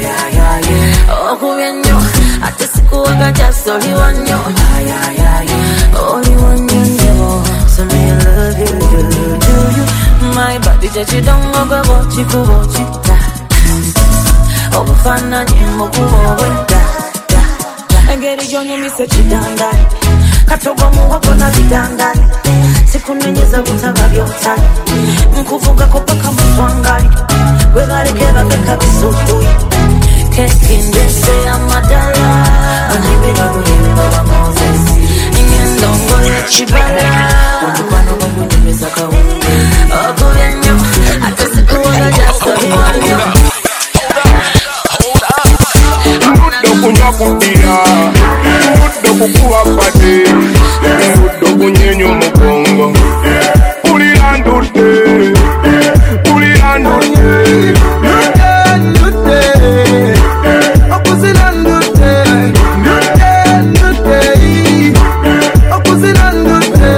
Okuyenyo Ate siku wanga just oli wanyo Oli wanyo So me I love you My body just you don't go chikuta Obufana nyimukuo wenda Engeri jonyo mise chidandani Katogo muhogo na vidandani Siku nenyeza butaba byotani Mkuvuga kopaka muswangani Wegarekeba beka bisutui Kekindese amadala Akapino muyemba wa Mozesi Ingendongo kukuwa pate Nduddo kunyenyo mukongo Pulira ndudde Pulira ndudde Ndudde Okuzira ndudde Ndudde Okuzira ndudde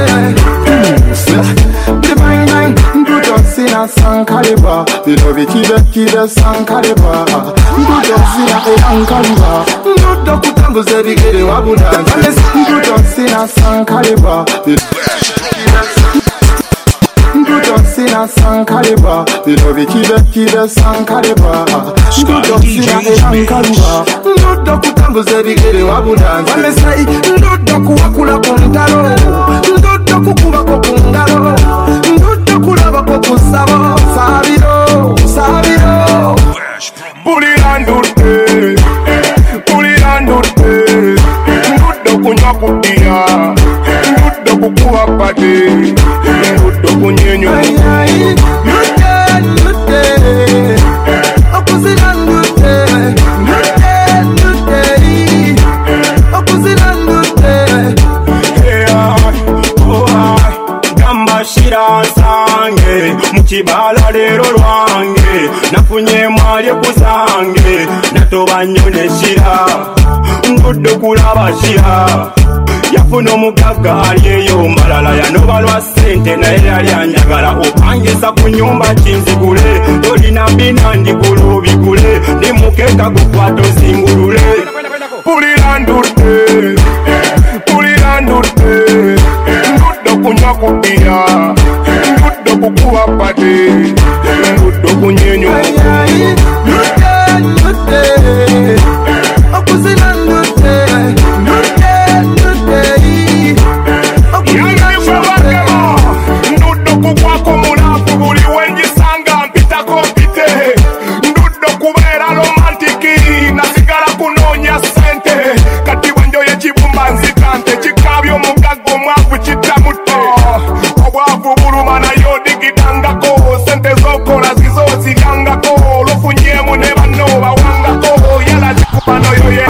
Divine Nduddo sina sankaliba Bino bikide sankaliba Nduddo sina eyankaliba Nduddo kutanguza ebigere wabula Nduddo sina sankaliba Nduddo sina sankaliba Bino bikide sankaliba Nduddo sina eyankaliba Nduddo kutanguza ebigere wabula Nduddo kuwakula ku ntalo Nduddo kukubako ku ngalo Nduddo kulabako ku ssabo Sabiro, sabiro Pulira ndudde Pulira ndudde Nduddo kunywa kuddira Nduddo kukuwa pate Nduddo kunyenyo Ndudde, ndudde Okuzira ndudde Ndudde, ndudde Okuzira ndudde Gamba shira nsange Mukibala lero lwange Nafunye mwali kuzange Natoba nnyo ne shira Nduddo kulaba shira Yafuna omugagga alyeyo malala yanoba lwa ssente naye yali anjagala opangisa ku nyumba kinzigule tolina mbina ndigula bigule ndi mukeeka gukwata ozingulule Pulira ndudde Pulira ndudde Nduddo kunywa kuddira Nduddo kukuwa pate Nduddo kunyenyo Ndudde, ndudde Okuzira ndudde Ndudde, ndudde Nduddo kukwako mulafu buli wenjisanga mpitako mpite Nduddo kubeera romantiki nasigala kunoonya sente kati bwenjoye kibumba nzikante kikabya omugagga omwavu kiddamutte obwavu buluma nayo digitangako sente zokola zizo zigangako lufunyemu ne banno bawangako yala zikubano yoye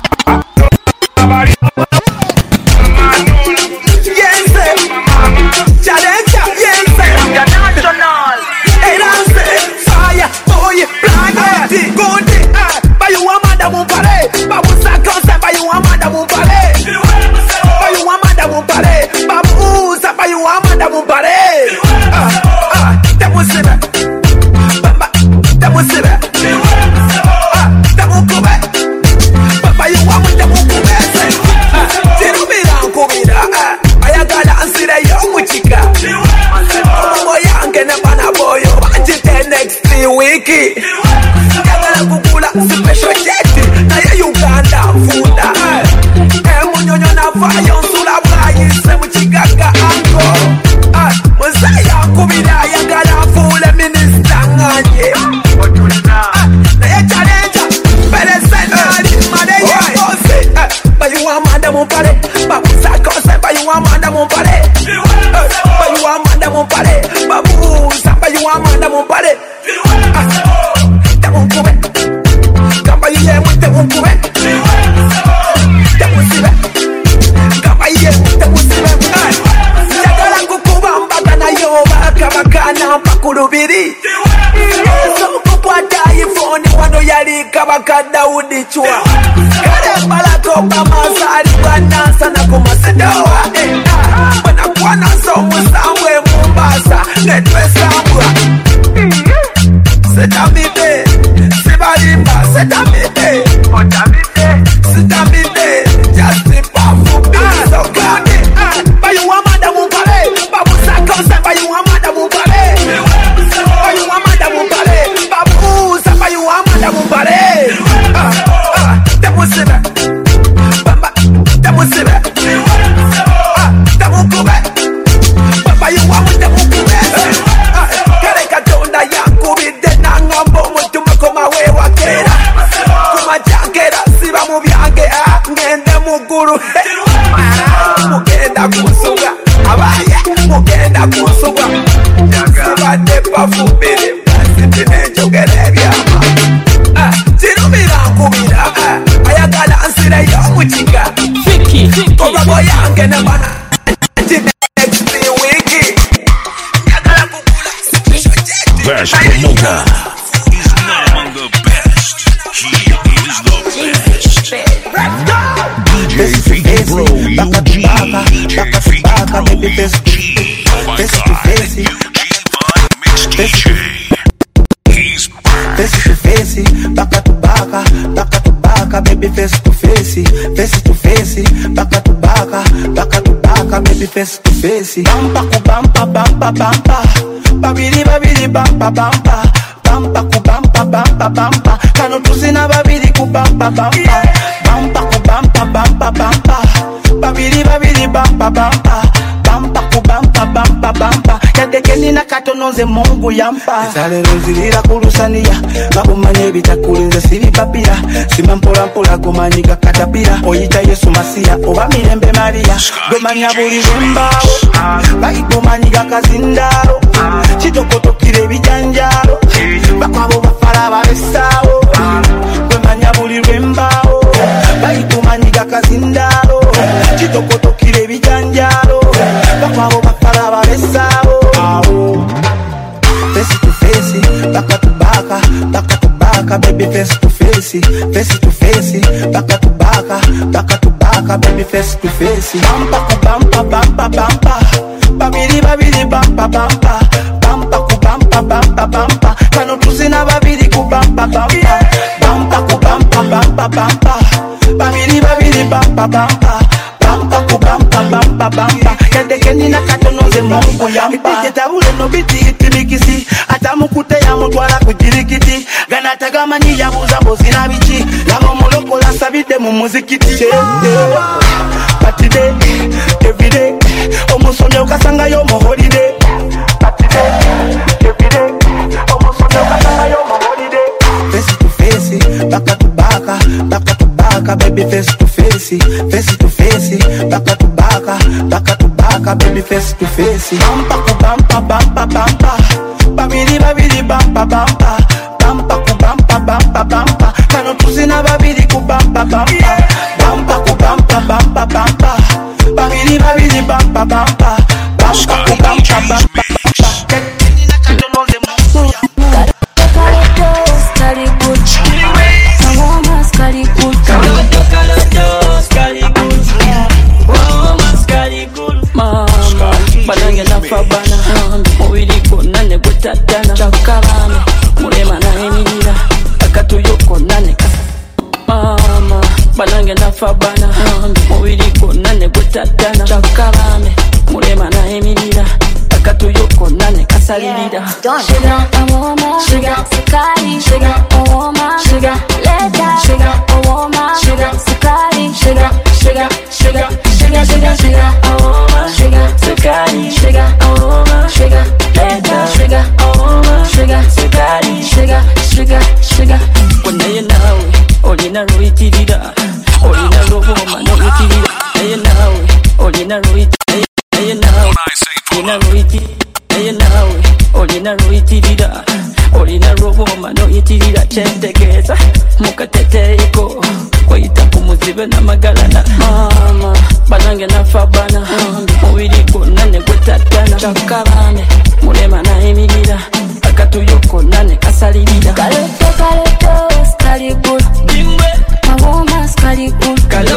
Yagala kukula special jet naye Uganda funda Emunyonyo navayo nsula bwayise mu kigaga ango Muzaya nkubira yagala afuule minisita nganye naye challenge peresenali maneyo ose bayuwa manda mumpale babusakose bayuwa manda mumpale bayuwa manda mumpale babusa bayuwa manda mumpale Temunkube Gamba yiye mu temunkube Temunsibe Gamba yiye mu temunsibe Yagala kukuba mbaga nayo bakabakana mpakulubiri Sokupwata iPhone wano yali kabaka Daudi chwa Kale Barack Obama salibwa nansa na kumasedowa Bwana naso musambwe Mombasa netwesambwa C'est amité, c'est balimba, c'est amité, c'est amité, just pas fou, so gardé, bayou amanda mon palais, babou ça comme ça, bayou amanda mon palais, bayou amanda mon palais, babou ça, bayou amanda mon palais, t'es possible, bamba, t'es possible, t'es mon couvert, bayou amanda mon couvert, kare katonda yankubide Kuma wewa kera Kuma jangera Siba mubyange Ngende muguru Mugenda kusuga Abaye Mugenda kusuga Siba nepa fubiri Siti nenjogere byama Sinumira nkubira Ayagala nsire yomuchiga Fiki Koba boy yange na bana next wiki kadala kukula Best promoter. He's not among the best. He is the best. DJ Fiki Bro, Eugene. DJ Fiki Bro, Eugene. Oh my God. Eugene Vine Mix DJ. He's face to face, baka to baka, baby face to face, baka to baka, baby face to face. Bampa ku bampa, babiri bampa, bampa ku bampa, kano tusina babiri ku bampa, bampa ku bampa, babiri bampa, bampa ku bampa, yadekeni na katonoze Mungu yampa. Zale rozirira kulusania, bakumanye bitakulinze siri papira, sima mpola kumanyiga katapira, oyita Yesu Masia, oba mirembe Maria, gwemanya buli wembao, baikumanyiga kazindalo, chitokotokire bijanjalo, bakwabo bafala babesawo, gwemanya buli wembao, baikumanyiga kazindalo, chitokotokire bijanjalo, bakwabo bafala babesawo. Face to face, baka to baka, baby face to face, baka to baka, baby face to face. Bampa ku bampa, babiri bampa, bampa ku bampa, kano tusina babiri ku bampa, bampa ku bampa, babiri bampa, bampa ku bampa, yadekeni na katonoze Mungu yampa. Tabule no biti itimikisi, atamukute ya mutwala kujirikiti, gana tagamanyi ya buza na bichi, lamo moloko la sabite mu muzikiti. Party day, every day, omusonye ukasanga yo mo holiday. Party day, every day, omusonye ukasanga yo mo holiday. Face to face, baka to baka, baby face to face, baka to baka, baby face to face. Bampa ku bampa, babiri bampa, bampa ku bampa, kano tusina babiri ku bampa, bampa ku bampa, babiri bampa, bampa ku bampa. Fabana, Oiriko, Nane, Gutatana, Chakabane, Murema, Naimira, Akatuyoko, Nane, Mama, Bananga, Fabana, Oiriko, Nane, Gutatana, Chakabane, Murema, Naimira, Akatuyoko, Nane, Casalida. Sugar, Awoma, Sugar, Sakari, Sugar, Awoma, Sugar, Leda, Sugar, Awoma, Sugar, Sakari, Sugar, Sugar, Sugar, Sugar, Sugar, Sugar, Awoma, Sugar, Sakari, Sugar, Awoma, Sugar, Leda, Sugar, Awoma, Sugar, Sakari, Sugar, Sugar, Sugar. When you know, Olina Ruitirida, Olina Roma, no Ruitirida, they know, Olina Ruitirida, they know, Olina Ruitirida. Olina Ruitirida, Olina Roma, no Itirida, Chentegeza, Mukateteiko, Waita Pumuzibe na Magalana, Mama, Bananga na Fabana, Oiriko, Nane Gutatana, Chakabane, Murema na Emilida, Akatuyoko, Nane Casalida. Kaloto, Scaligul, Dimbe, Awoma, Scaligul,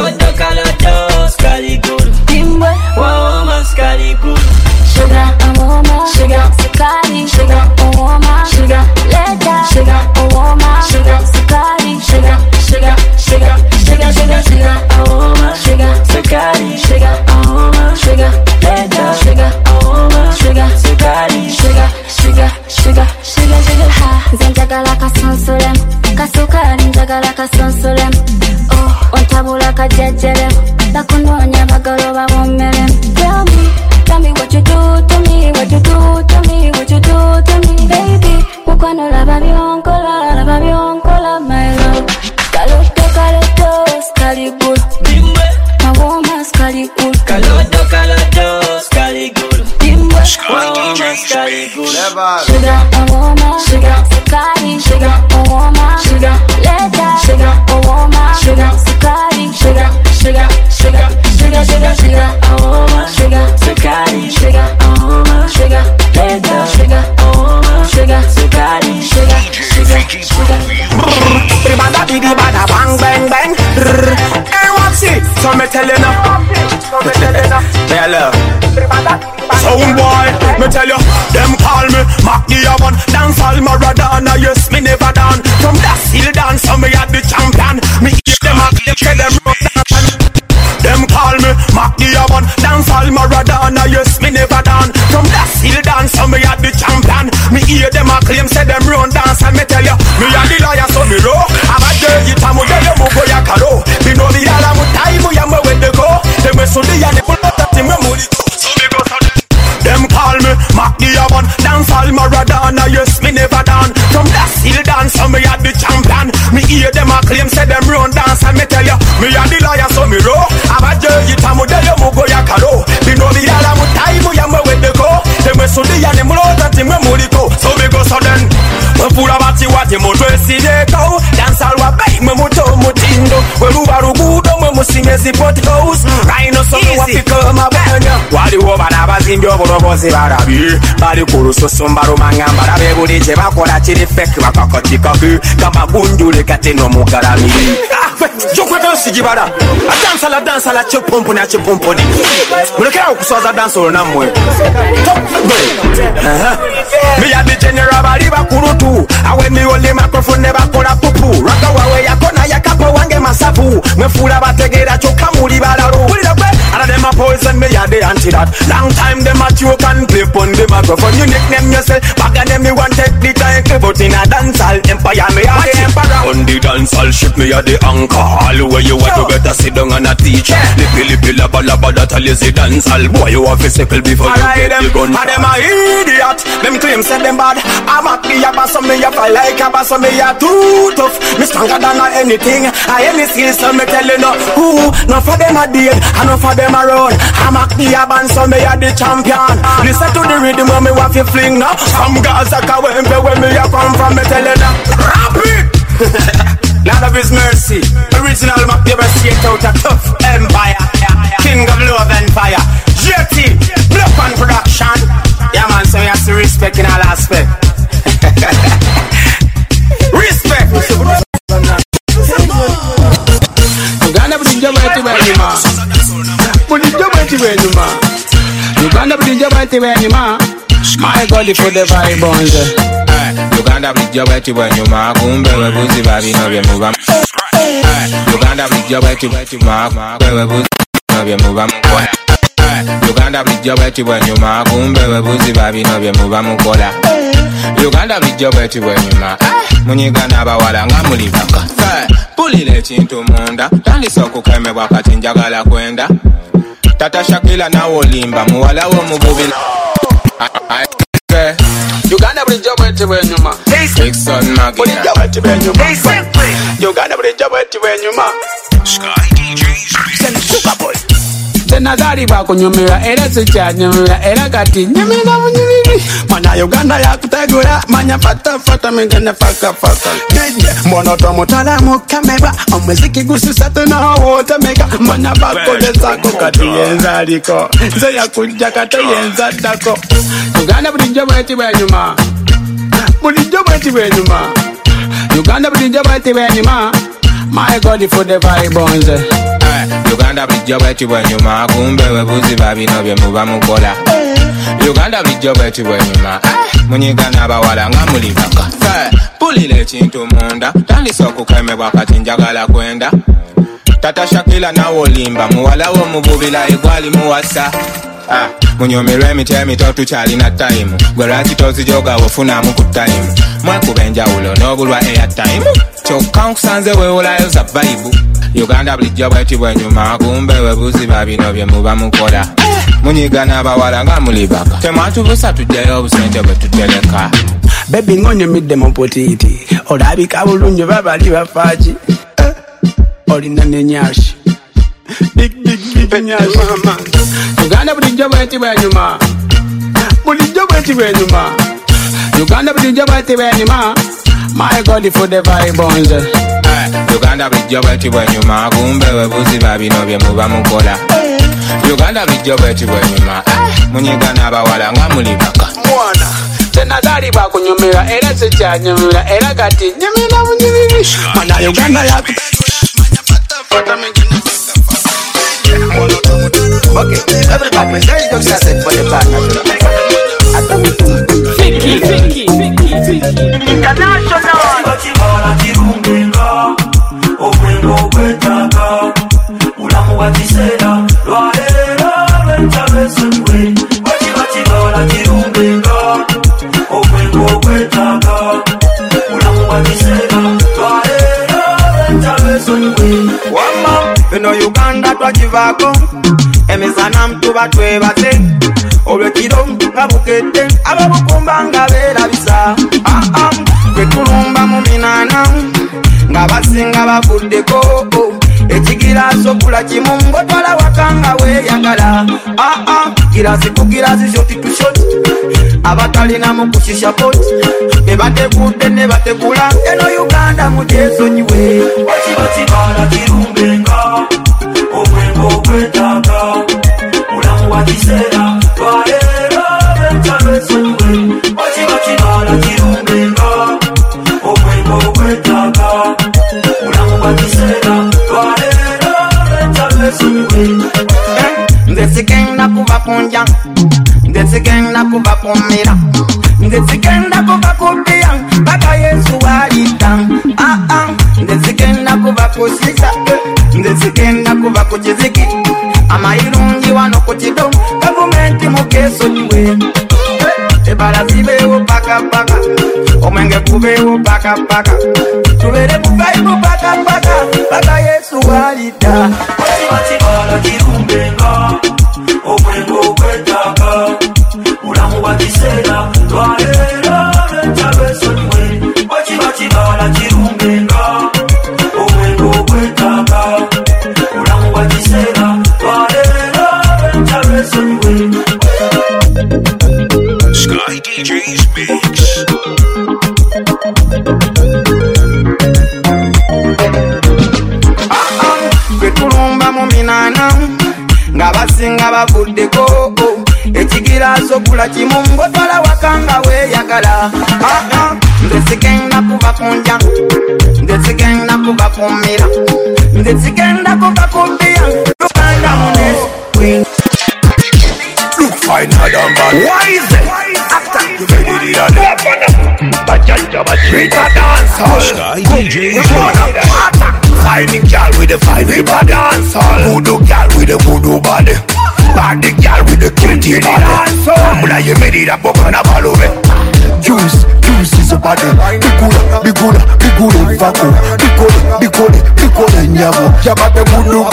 Kaloto, Scaligul, Dimbe, Awoma, Scaligul. Sugar, Awoma, Sugar, Sakari, Sugar, Awoma, Sugar, Leda, Sugar, Awoma, Sugar, Sakari, Sugar, Sugar, Sugar, Sugar, Sugar, Sugar, Awoma, Sugar, Sakari, Sugar, Awoma, Sugar, Leda, Sugar, Awoma, Sugar, Sakari, Sugar, Sugar, Sugar, Sugar, Sugar, ha. Zenjagala kasonsolem, kasukari njagala kasonsolem. Oh, ontabula kajejelem, bakunonya bagalo babomelem. Tell me what you do to me, what you do to me, what you do to me, baby. Cuando la babioncola, my love. Caloto, Scaligul. Dimbe, Awoma, Scaligul. Caloto, Scaligul. Dimbe, Awoma, Scaligul. Sugar, Awoma, Sugar, Sakari, Sugar, Awoma, Sugar, Leda, Sugar, Awoma, Sugar, Sakari, Sugar, Sugar, Sugar, Sugar, Sugar. sugar, sugar, oh my sugar, sukari, sugar, oh my sugar, sugar, sugar, oh my sugar, sukari, sugar, sugar, sugar. Bada bidi bada bang bang bang. Hey, what's it? So me tell you now. Hello. Sound boy, me tell you, them call me Machiavan, dance all Maradona, yes me never done. From that still dance, so me had the champion. Me eat them up, them tell them rock dance. Them call me Machiavan, dance all Maradona, yes me never done. From that still dance, so me had the champion. Me hear them a claim, say them run dance, and me tell you, me a the liar, so me row. I'm a dirty tamu, tell you mo go ya karo. Me know the yala mu time, ya mo when they go. Them we so the yala pull up that team me money. So me go so. Them call me Machiavan, dance all Maradona, yes me never done. From that still dance, so me had the champion. Me hear them a claim, say them run dance, and me tell you, me a the liar, so me row. I'm a dirty tamu, tell you mo go ya karo. Me know the yala mu time, ya mo when they go. Them we so the yala pull up that team me money go. So me go so then. Me full of bati wati mo dressy de go. Dance all wa bay me mo to mo tindo. We rubaru budo me mo sing as the pot goes. Rhino so me wa pick up my banya. Wali wo bana bazimbi oborobozi barabi. Bali kuruso sombaro mangamba rabe buli je bakola chiri fake bakakotika ku. Kama bunjule kateno mukarami. Jokwe dansi jibara. A dansa la chepompo na chepomponi. Mulekera okusoza danso namwe. Me ya the general bali bakurutu. Awe mi ole microphone ne bakola pupu. Raka wawe yakona yakapo wange masafu. Me fula bategera choka muri balaro. Ana dem a poison me ya the anti that. Long time dem a joke and play pon the microphone. You nickname yourself. Back and them me want take the time. But in a dancehall empire me a the emperor. On the dancehall ship me a the anchor. All the way you want to better sit down and a teach. Lippy labba labba that a lazy dancehall. Boy you have a sickle before you get the gun. And them a idiot. Them claim say them bad. I'm a me a bass me a fly like a bass me a too tough. Me stronger than anything. I any skills so me tell you no. Who? None for them a dead. And none for them a run. I'm a me a band so me a the champion. Listen to the rhythm when me want to fling now. Some girls a go when me a come from me tell you that. Rap it. Lord of His mercy. Original Mac never straight out a tough empire. King of love and fire. JT. Block and production. Yeah man, so you have to respect in all aspects. Respect. Uganda bulijja bweti bwenyuma. Bulijja bweti bwenyuma. Uganda bulijja bweti bwenyuma. My God for the vibe on the Uganda bulijja bweti bwenyuma. Kumbe webuzi babino bye muba. Uganda bulijja bweti bwenyuma. Webuzi bye muba mukola. Uganda bulijja bweti bwenyuma. Kumbe webuzi babino bye muba mukola. Uganda bulijja bweti bwenyuma. Munyiga n'abawala nga muli baka. Pulira ekintu munda. Tandisa okukemebwa kati njagala kwenda. Tata Shakila nawe olimba muwala wo mububi. Uganda bulijja bweti bwenyuma. Dixon Magina bulijja bweti bwenyuma. Uganda bulijja bweti bwenyuma. Sky DJs. Sugar boy. Senazari bakunyumira era sikyanyumira era kati nyumira munyumiri. Manya Uganda yakutegula manya fata mingene faka. Mwana tomutala mukameba omuziki gususa tunawote mega. Manya bakolezako kati yenza aliko nze yakujja kati yenza ddako. Uganda bulijja bweti bwenyuma. Bulijja bweti bwenyuma. Uganda bulijja bweti bwenyuma. My God for the vibe on the Uganda bulijja bweti bwenyuma. Kumbe webuzi babino bye muba mukola. Uganda bulijja bweti bwenyuma. Munyiga n'abawala nga muli baka. Pulira ekintu munda. Tandisa okukemebwa kati njagala kwenda. Tata Shakila nawe olimba muwala wo mububira egwali muwasa. Munyomerwe emiti emito tukyalina time. Gwe lwaki tozijoga wofunamu ku time. Mwekuba enjawulo n'obulwa airtime. Kyokka nkusanze weewolayo za vibe. Uganda bulijja bweti bwenyuma. Kumbe webuzi babino bye muba mukola. Munyiga n'abawala nga muli baka. Temwatubusa tujjayo obusente bwe tutereka. Baby ngonyumidde mu potiti. Olabika bulungi babali bafaaki. Olina n'enyashi. Big nyashi. Uganda bulijja bweti bwenyuma. Bulijja bweti bwenyuma. Uganda bulijja bweti bwenyuma. My God for the vibe on the Uganda bulijja bweti bwenyuma. Kumbe webuzi babino bye muba mukola. Uganda bijjo bweti bwenyuma munyiga n'abawala nga muli baka mwana tenazali bakunyumira era sikyanyumira era kati nyumira munyiriri mana Uganda yaku okay everybody say you just say for the partner Fiki international bakibala kirungenga obwengo kwetaka ulamu wa kisera lwalera bentabeswe bakibala kirungenga obwengo kwetaka ulamu wa kisera lwalera bentabeswe wama eno Uganda twakivako emisana mtuba twebaze olwekiro nga bukete ababukumba nga beerabisa twetulumba mu minana nga basinga bavuddeko ekigiraasi okula kimu ngotwala waka nga weeyagala kirasi ku kirasi shoti tu shoti abatalina mu kushisha poti bebategudde ne bategula eno Uganda mugyesonyiwe bakibala kirumbenga obwengo kwetaka ulamu wa kisera lwalera bentabeswe bakibala kirumbenga obwengo kwetaka ulamu wa kisera lwalera bentabeswe nze sigenda kuva kunja nze sigenda kuva kumira nze sigenda kuva kuddya paka Yesu walita nze sigenda kuva kusisa nze sigenda kuva ku kiziki amayirungi wano ku kido gavumenti mugesonyiwe ebala zibeewo pakapaka omwenge gubeewo pakapaka tubere muvaibu pakapaka paka Yesu walita bakibala kirumbenga obwengo kwetaka ulamu wa kisera lwalera bentabeswe bakibala kirumbenga obwengo kwetaka ulamu wa kisera lwalera bentabeswe Sky DJ's Mix. twetulumba mu minana nga basinga bavuddeko ekigiraasi okula kimu ngotwala waka nga weeyagala nze sigenda kuva kunja nze sigenda kuva kumira nze sigenda kuva kuddiya Uganda munesi Look finer than bad. Why is it? After you made it on Bajanja dancehall. Sky DJ's Finding girl with the fine paper dancehall. Voodoo girl with the voodoo body. Body girl with the kitty body. Mula you made it up on a balove. Juice is a body. Bigula, vaco. Bigula, nyavo. Jabate gudu.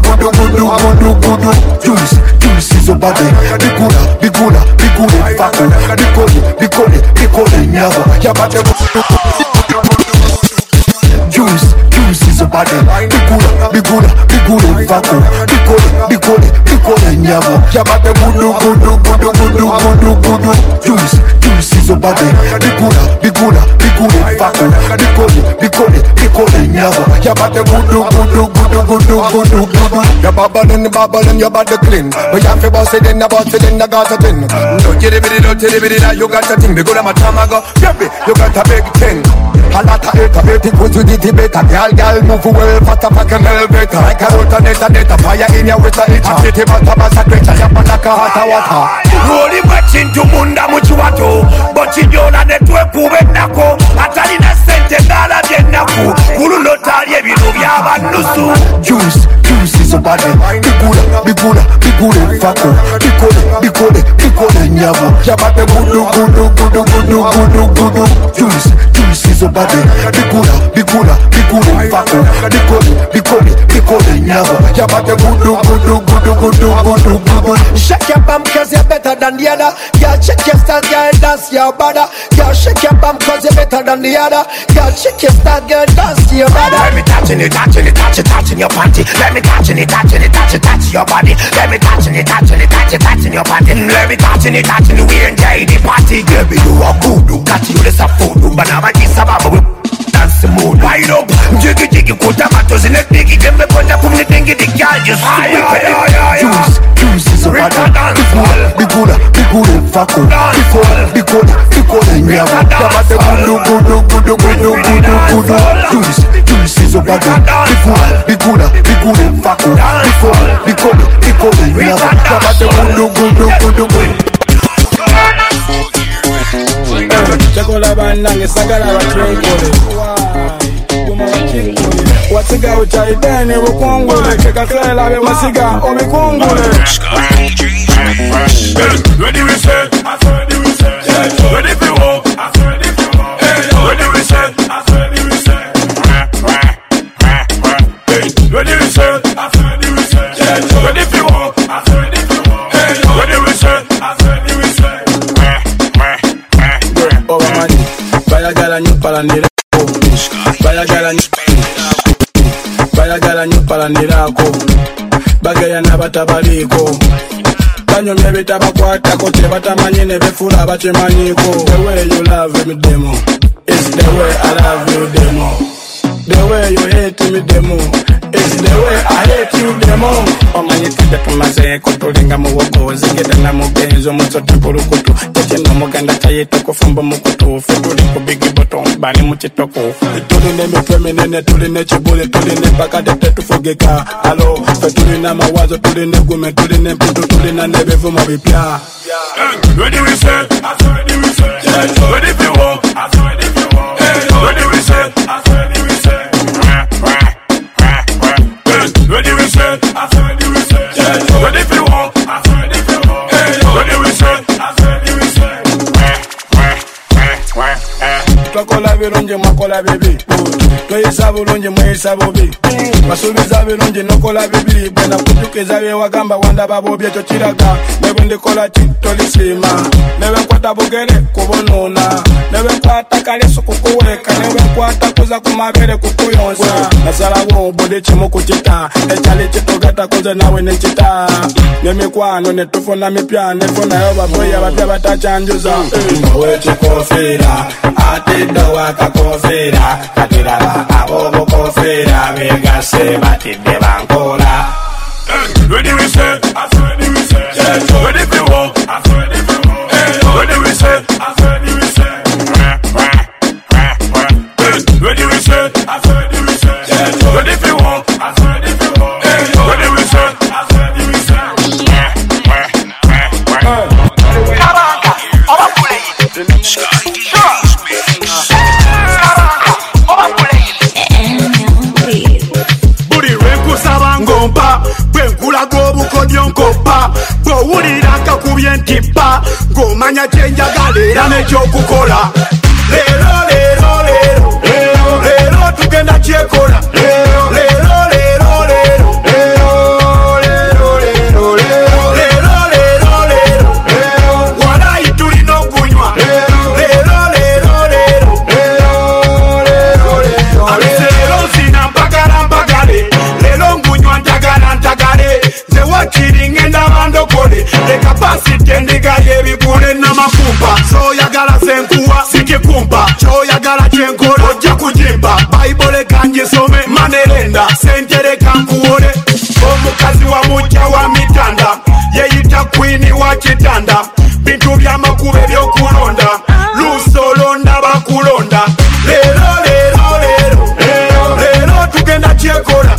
Juice is a body. Bigula, vaco. Bigula, nyavo. Jabate gudu. Juice is a body. Bigula, vaco. Bigula, nyavo. Jabate gudu. Juice is a body. Bigula, vaco. Bigula, nyavo. Jabate gudu. You're bubbling, your body clean. But you have to boss it in, I got a thing. Don't get it, you got a thing. Bigula, my tamago. You got a big thing. A lot of it goes to the better. Girl, move well, faster, pack and elevator. Like a rotator, fire in your water. It's a city, but a massacre, you're like a hot water. Roll it back into Munda Muchuato. But in your network, Nako. Atalina Sente, Nala Genaku. Kulutari, Vinovia, Nusu. Juice is a body. Bigula, Faco. Bigula, Nyavo. Jabate gudu. Juice is a body. Bigula, Faco. Bigula, Nyavo. Jabate gudu. Shake your bum cause you're better than the other. Girl, shake your style, girl, dance your brother. Girl, shake your bum cause you're better than the other. Girl, shake your style, girl, dance to your brother. Let me touching your panty. Let me touching your body. Let me touching your panty. Let me touching we enjoy the party. Baby, you are good. Got you this a food. But now I need some dance the mood. Wide up. Jiggy, put tomatoes in a piggy. Then we put up on the thing. The girl just fako bikole nyabo Kamate gudu Do this is a bugger Bikule fako bikole nyabo Kamate gudu Chakola bandange sagala batwenkole wasiga uchaideni bukungule kekasela be wasiga omikungule Ready we say, ready we say, ready for war, ready we say, ready we say, ready we say, ready for war, ready we say, ready we say. Obamani, bayagala nyupalanira bayagala nyupalanirako bagaya n'abatabaliko banyomya bitabakwatako tebatamanye ne befula abatemanyiko the way you love me demo is the way I love you demo the way you hate me demo is the way I hate you demo omanye tudde tumazeeko tulinga muwogozi ngeta na mugenzi omusote kulukutu tekino muganda tayita kufumba mukutu fe tuli ku bigi bottom bali mu kitoko tulina emitwe minene tulina ekibule tulina empakade tetufugika alo fe tulina amawazo tulina egume tulina emputu tulina n'ebivumo bipya Ready we say, ready we say, ready for war, ready we say, ready we say. Ready we say, ready we say, ready for war, ready we say, ready we say. Twakola birungi mwakola bibi tweyisa bulungi mweyisa bubi basuubiza birungi nokola bibi bwena kujukiza byewagamba wandaba bobi ekyo kiraga ne bwe ndikola kitolisiima ne bwenkwata bugere kubunuuna ne bwenkwata kalesu kukuweeka ne bwenkwata kuza ku mabere kukuyonsa nasalawo buli kimu kukita ekyali kitogata kuze nawe nekita n'emikwano ne tufuna mipya nefunayo baboyi abapya batakyanjuza owekikofiira ate dowa kakofera katiraba abobo kofera begase batidde bankola Ready we say, ready we say, ready for war, ready we say, ready we say, ready we say, ready for war, ready we say, ready we say. Ntipa ngomanya kyenjagala era nekyokukola leero tugenda kyekola walayi tulina okunywa abiseero nsina mpagale leero ngunywa ntagale nze wakiri ngenda bandokole leka pasite ndiga yebigule n'amakumpa soyagala senkuwa sikikumpa kyoyagala kyenkola ojja kujimba bayibole kangisome manerenda sentere kankuwole omukazi wa mujja wa mitanda yeyita kwini wa kitanda bintu by'amakuba ebyokulonda lusolonda bakulonda leero tugenda kyekola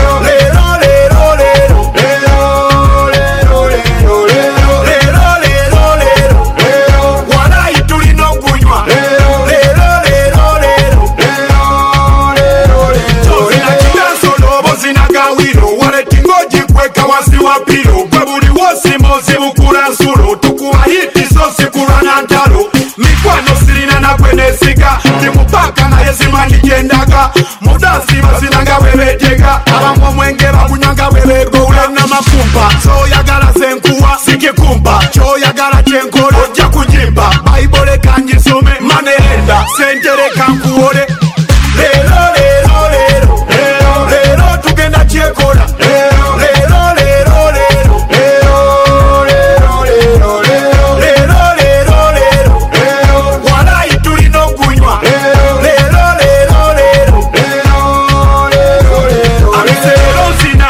pilo kwebuli wosimo zibukula nsulo tukuba hiti so sikulwa na ntalo mikwano sirina nakwe nesiga timupaka naye zimanyi gyendaga mudansi bazinanga bwebetega abamu omwenge bakunyanga bwebegowula n'amakumpa soyagala senkuwa sikikumpa kyoyagala kyenkola ojja kujimba bayibole kangisome manerenda sentere kankuwole leero tugenda kyekola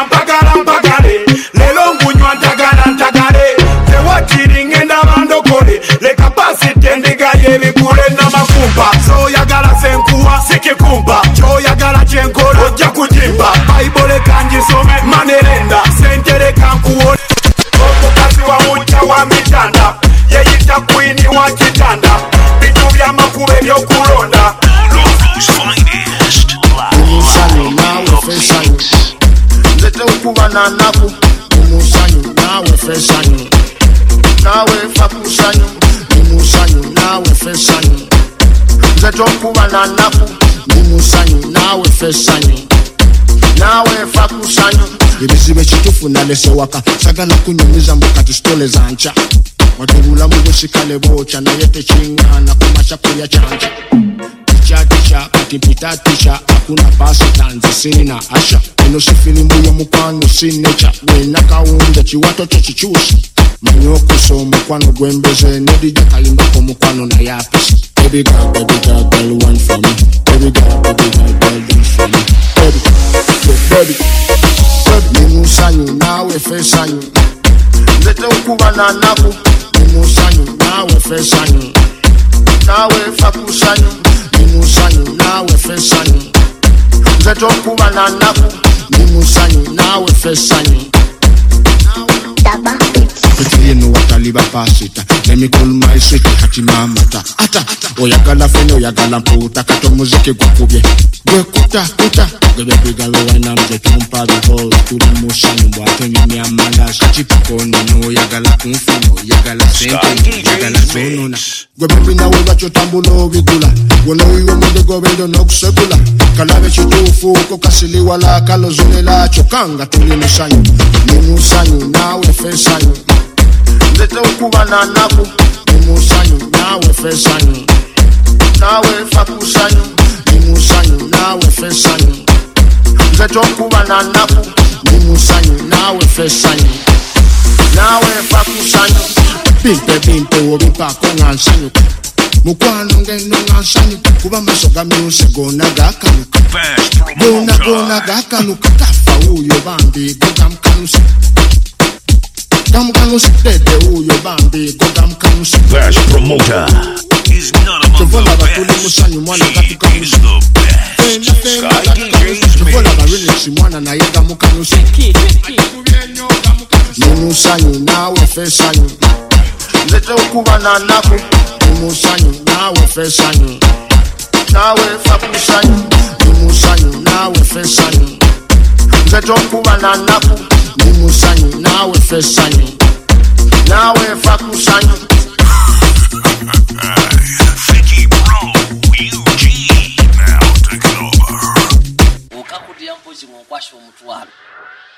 ntagale lelo ngunywa ntagale tewakiri ngenda bandokole na naku Musanyu nawe fesanyu Nawe fakusanyu Musanyu nawe fesanyu Zeto kuba na naku Musanyu nawe fesanyu Nawe fakusanyu Ibizibe chitufu nalese waka Sagala kunyumiza mbukati stole zancha Watugula mbushikale bocha na yete chingana kumachapuri ya chancha Tisha katipita tisha hakuna pasi tanzi sini na asha ino sifilimu ya mukwano sinecha wena kaunja chiwato chichushi manyoko so mukwano gwembeze nedija kalimbako mukwano na yapisi baby girl one for me baby girl dance for me baby Nimusanyu nawe fesanyu Zete ukuba na naku Nimusanyu nawe fesanyu Nawe fakusanyu Nimusanyu nawe fesanyu Zeto kuba na naku Nimusanyu nawe fesanyu Kuti yenu wataliba pasita Let me call my sweet hati mamata Ata, oyagala fene oyagala mputa Kato muziki gwakubye Gwe kuta Gwe galo wana mze tumpa bihol Turi musanyu mbwate mimi amala Chipikona no oyagala kumfuno Oyagala sente, oyagala zonuna Gwe bebi nawe bacho tambulo vigula Wono iwe mwende gobendo no kusekula Kalabe chitufu kokasili wala kalozunela Chokanga tuli musanyu Nimusanyu nawe fesanyu Zete ukuba na naku Nimusanyu nawe fesanyu Nawe fakusanyu Nimusanyu nawe fesanyu Zete ukuba na naku Nimusanyu nawe fesanyu Nawe fakusanyu Pimpe wobimpa kongansanyu Mukwano ngeno ngansanyu Kuba masoga myuse gona gakanuka Gona gakanuka Kafa uyo bambi gogamkanusa Gamkanusa dede uyo bambi gogamkanusa Best promoter is none among the best. He is the best. Sky DJ's mix. Mwana na yega mukanusa Nimusanyu nawe fesanyu Zete ukuba na naku Nimusanyu nawe fesanyu Nawe fakusanyu Nimusanyu nawe fesanyu Zete ukuba na naku Nimusanyu nawe fesanyu Nawe fakusanyu Vicky Bro, UG, now take it over. Ukakudia mpozi mwakwasho mtuwalo